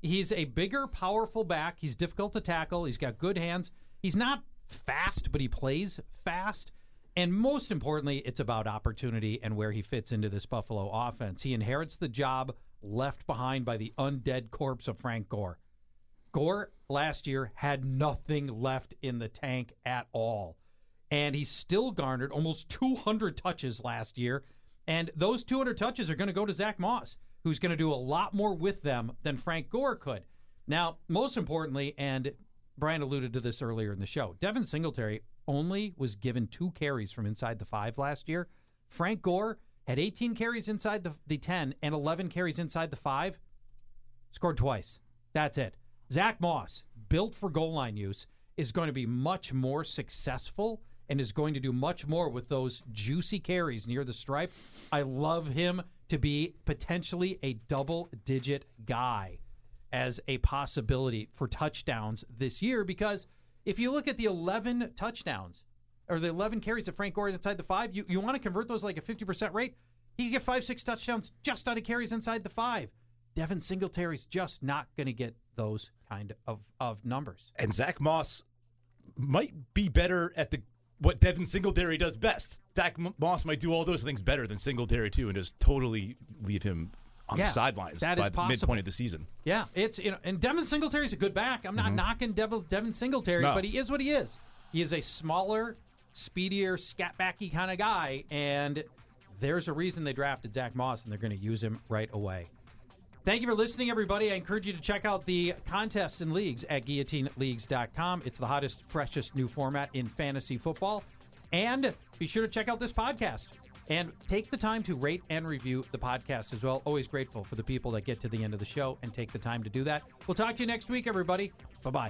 He's a bigger, powerful back. He's difficult to tackle. He's got good hands. He's not fast, but he plays fast. And most importantly, it's about opportunity and where he fits into this Buffalo offense. He inherits the job left behind by the undead corpse of Frank Gore. Gore last year had nothing left in the tank at all. And he still garnered almost 200 touches last year. And those 200 touches are going to go to Zach Moss, who's going to do a lot more with them than Frank Gore could. Now, most importantly, and Brian alluded to this earlier in the show, Devin Singletary only was given 2 carries from inside the 5 last year. Frank Gore had 18 carries inside the 10 and 11 carries inside the 5. Scored twice. That's it. Zach Moss, built for goal line use, is going to be much more successful and is going to do much more with those juicy carries near the stripe. I love him to be potentially a double-digit guy as a possibility for touchdowns this year, because if you look at the 11 touchdowns or the 11 carries that Frank Gore had inside the 5, you want to convert those like a 50% rate, he can get 5-6 touchdowns just out of carries inside the 5. Devin Singletary's just not going to get those kind of numbers. And Zach Moss might be better at what Devin Singletary does best. Zach Moss might do all those things better than Singletary too, and just totally leave him on the sidelines by the midpoint of the season. Yeah, it's and Devin Singletary's a good back. I'm not knocking Devin Singletary, but he is what he is. He is a smaller, speedier, scat-backy kind of guy, and there's a reason they drafted Zach Moss, and they're going to use him right away. Thank you for listening, everybody. I encourage you to check out the contests and leagues at guillotineleagues.com. It's the hottest, freshest new format in fantasy football. And be sure to check out this podcast. And take the time to rate and review the podcast as well. Always grateful for the people that get to the end of the show and take the time to do that. We'll talk to you next week, everybody. Bye-bye.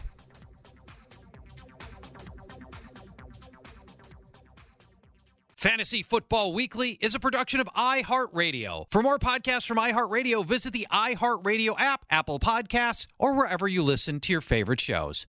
Fantasy Football Weekly is a production of iHeartRadio. For more podcasts from iHeartRadio, visit the iHeartRadio app, Apple Podcasts, or wherever you listen to your favorite shows.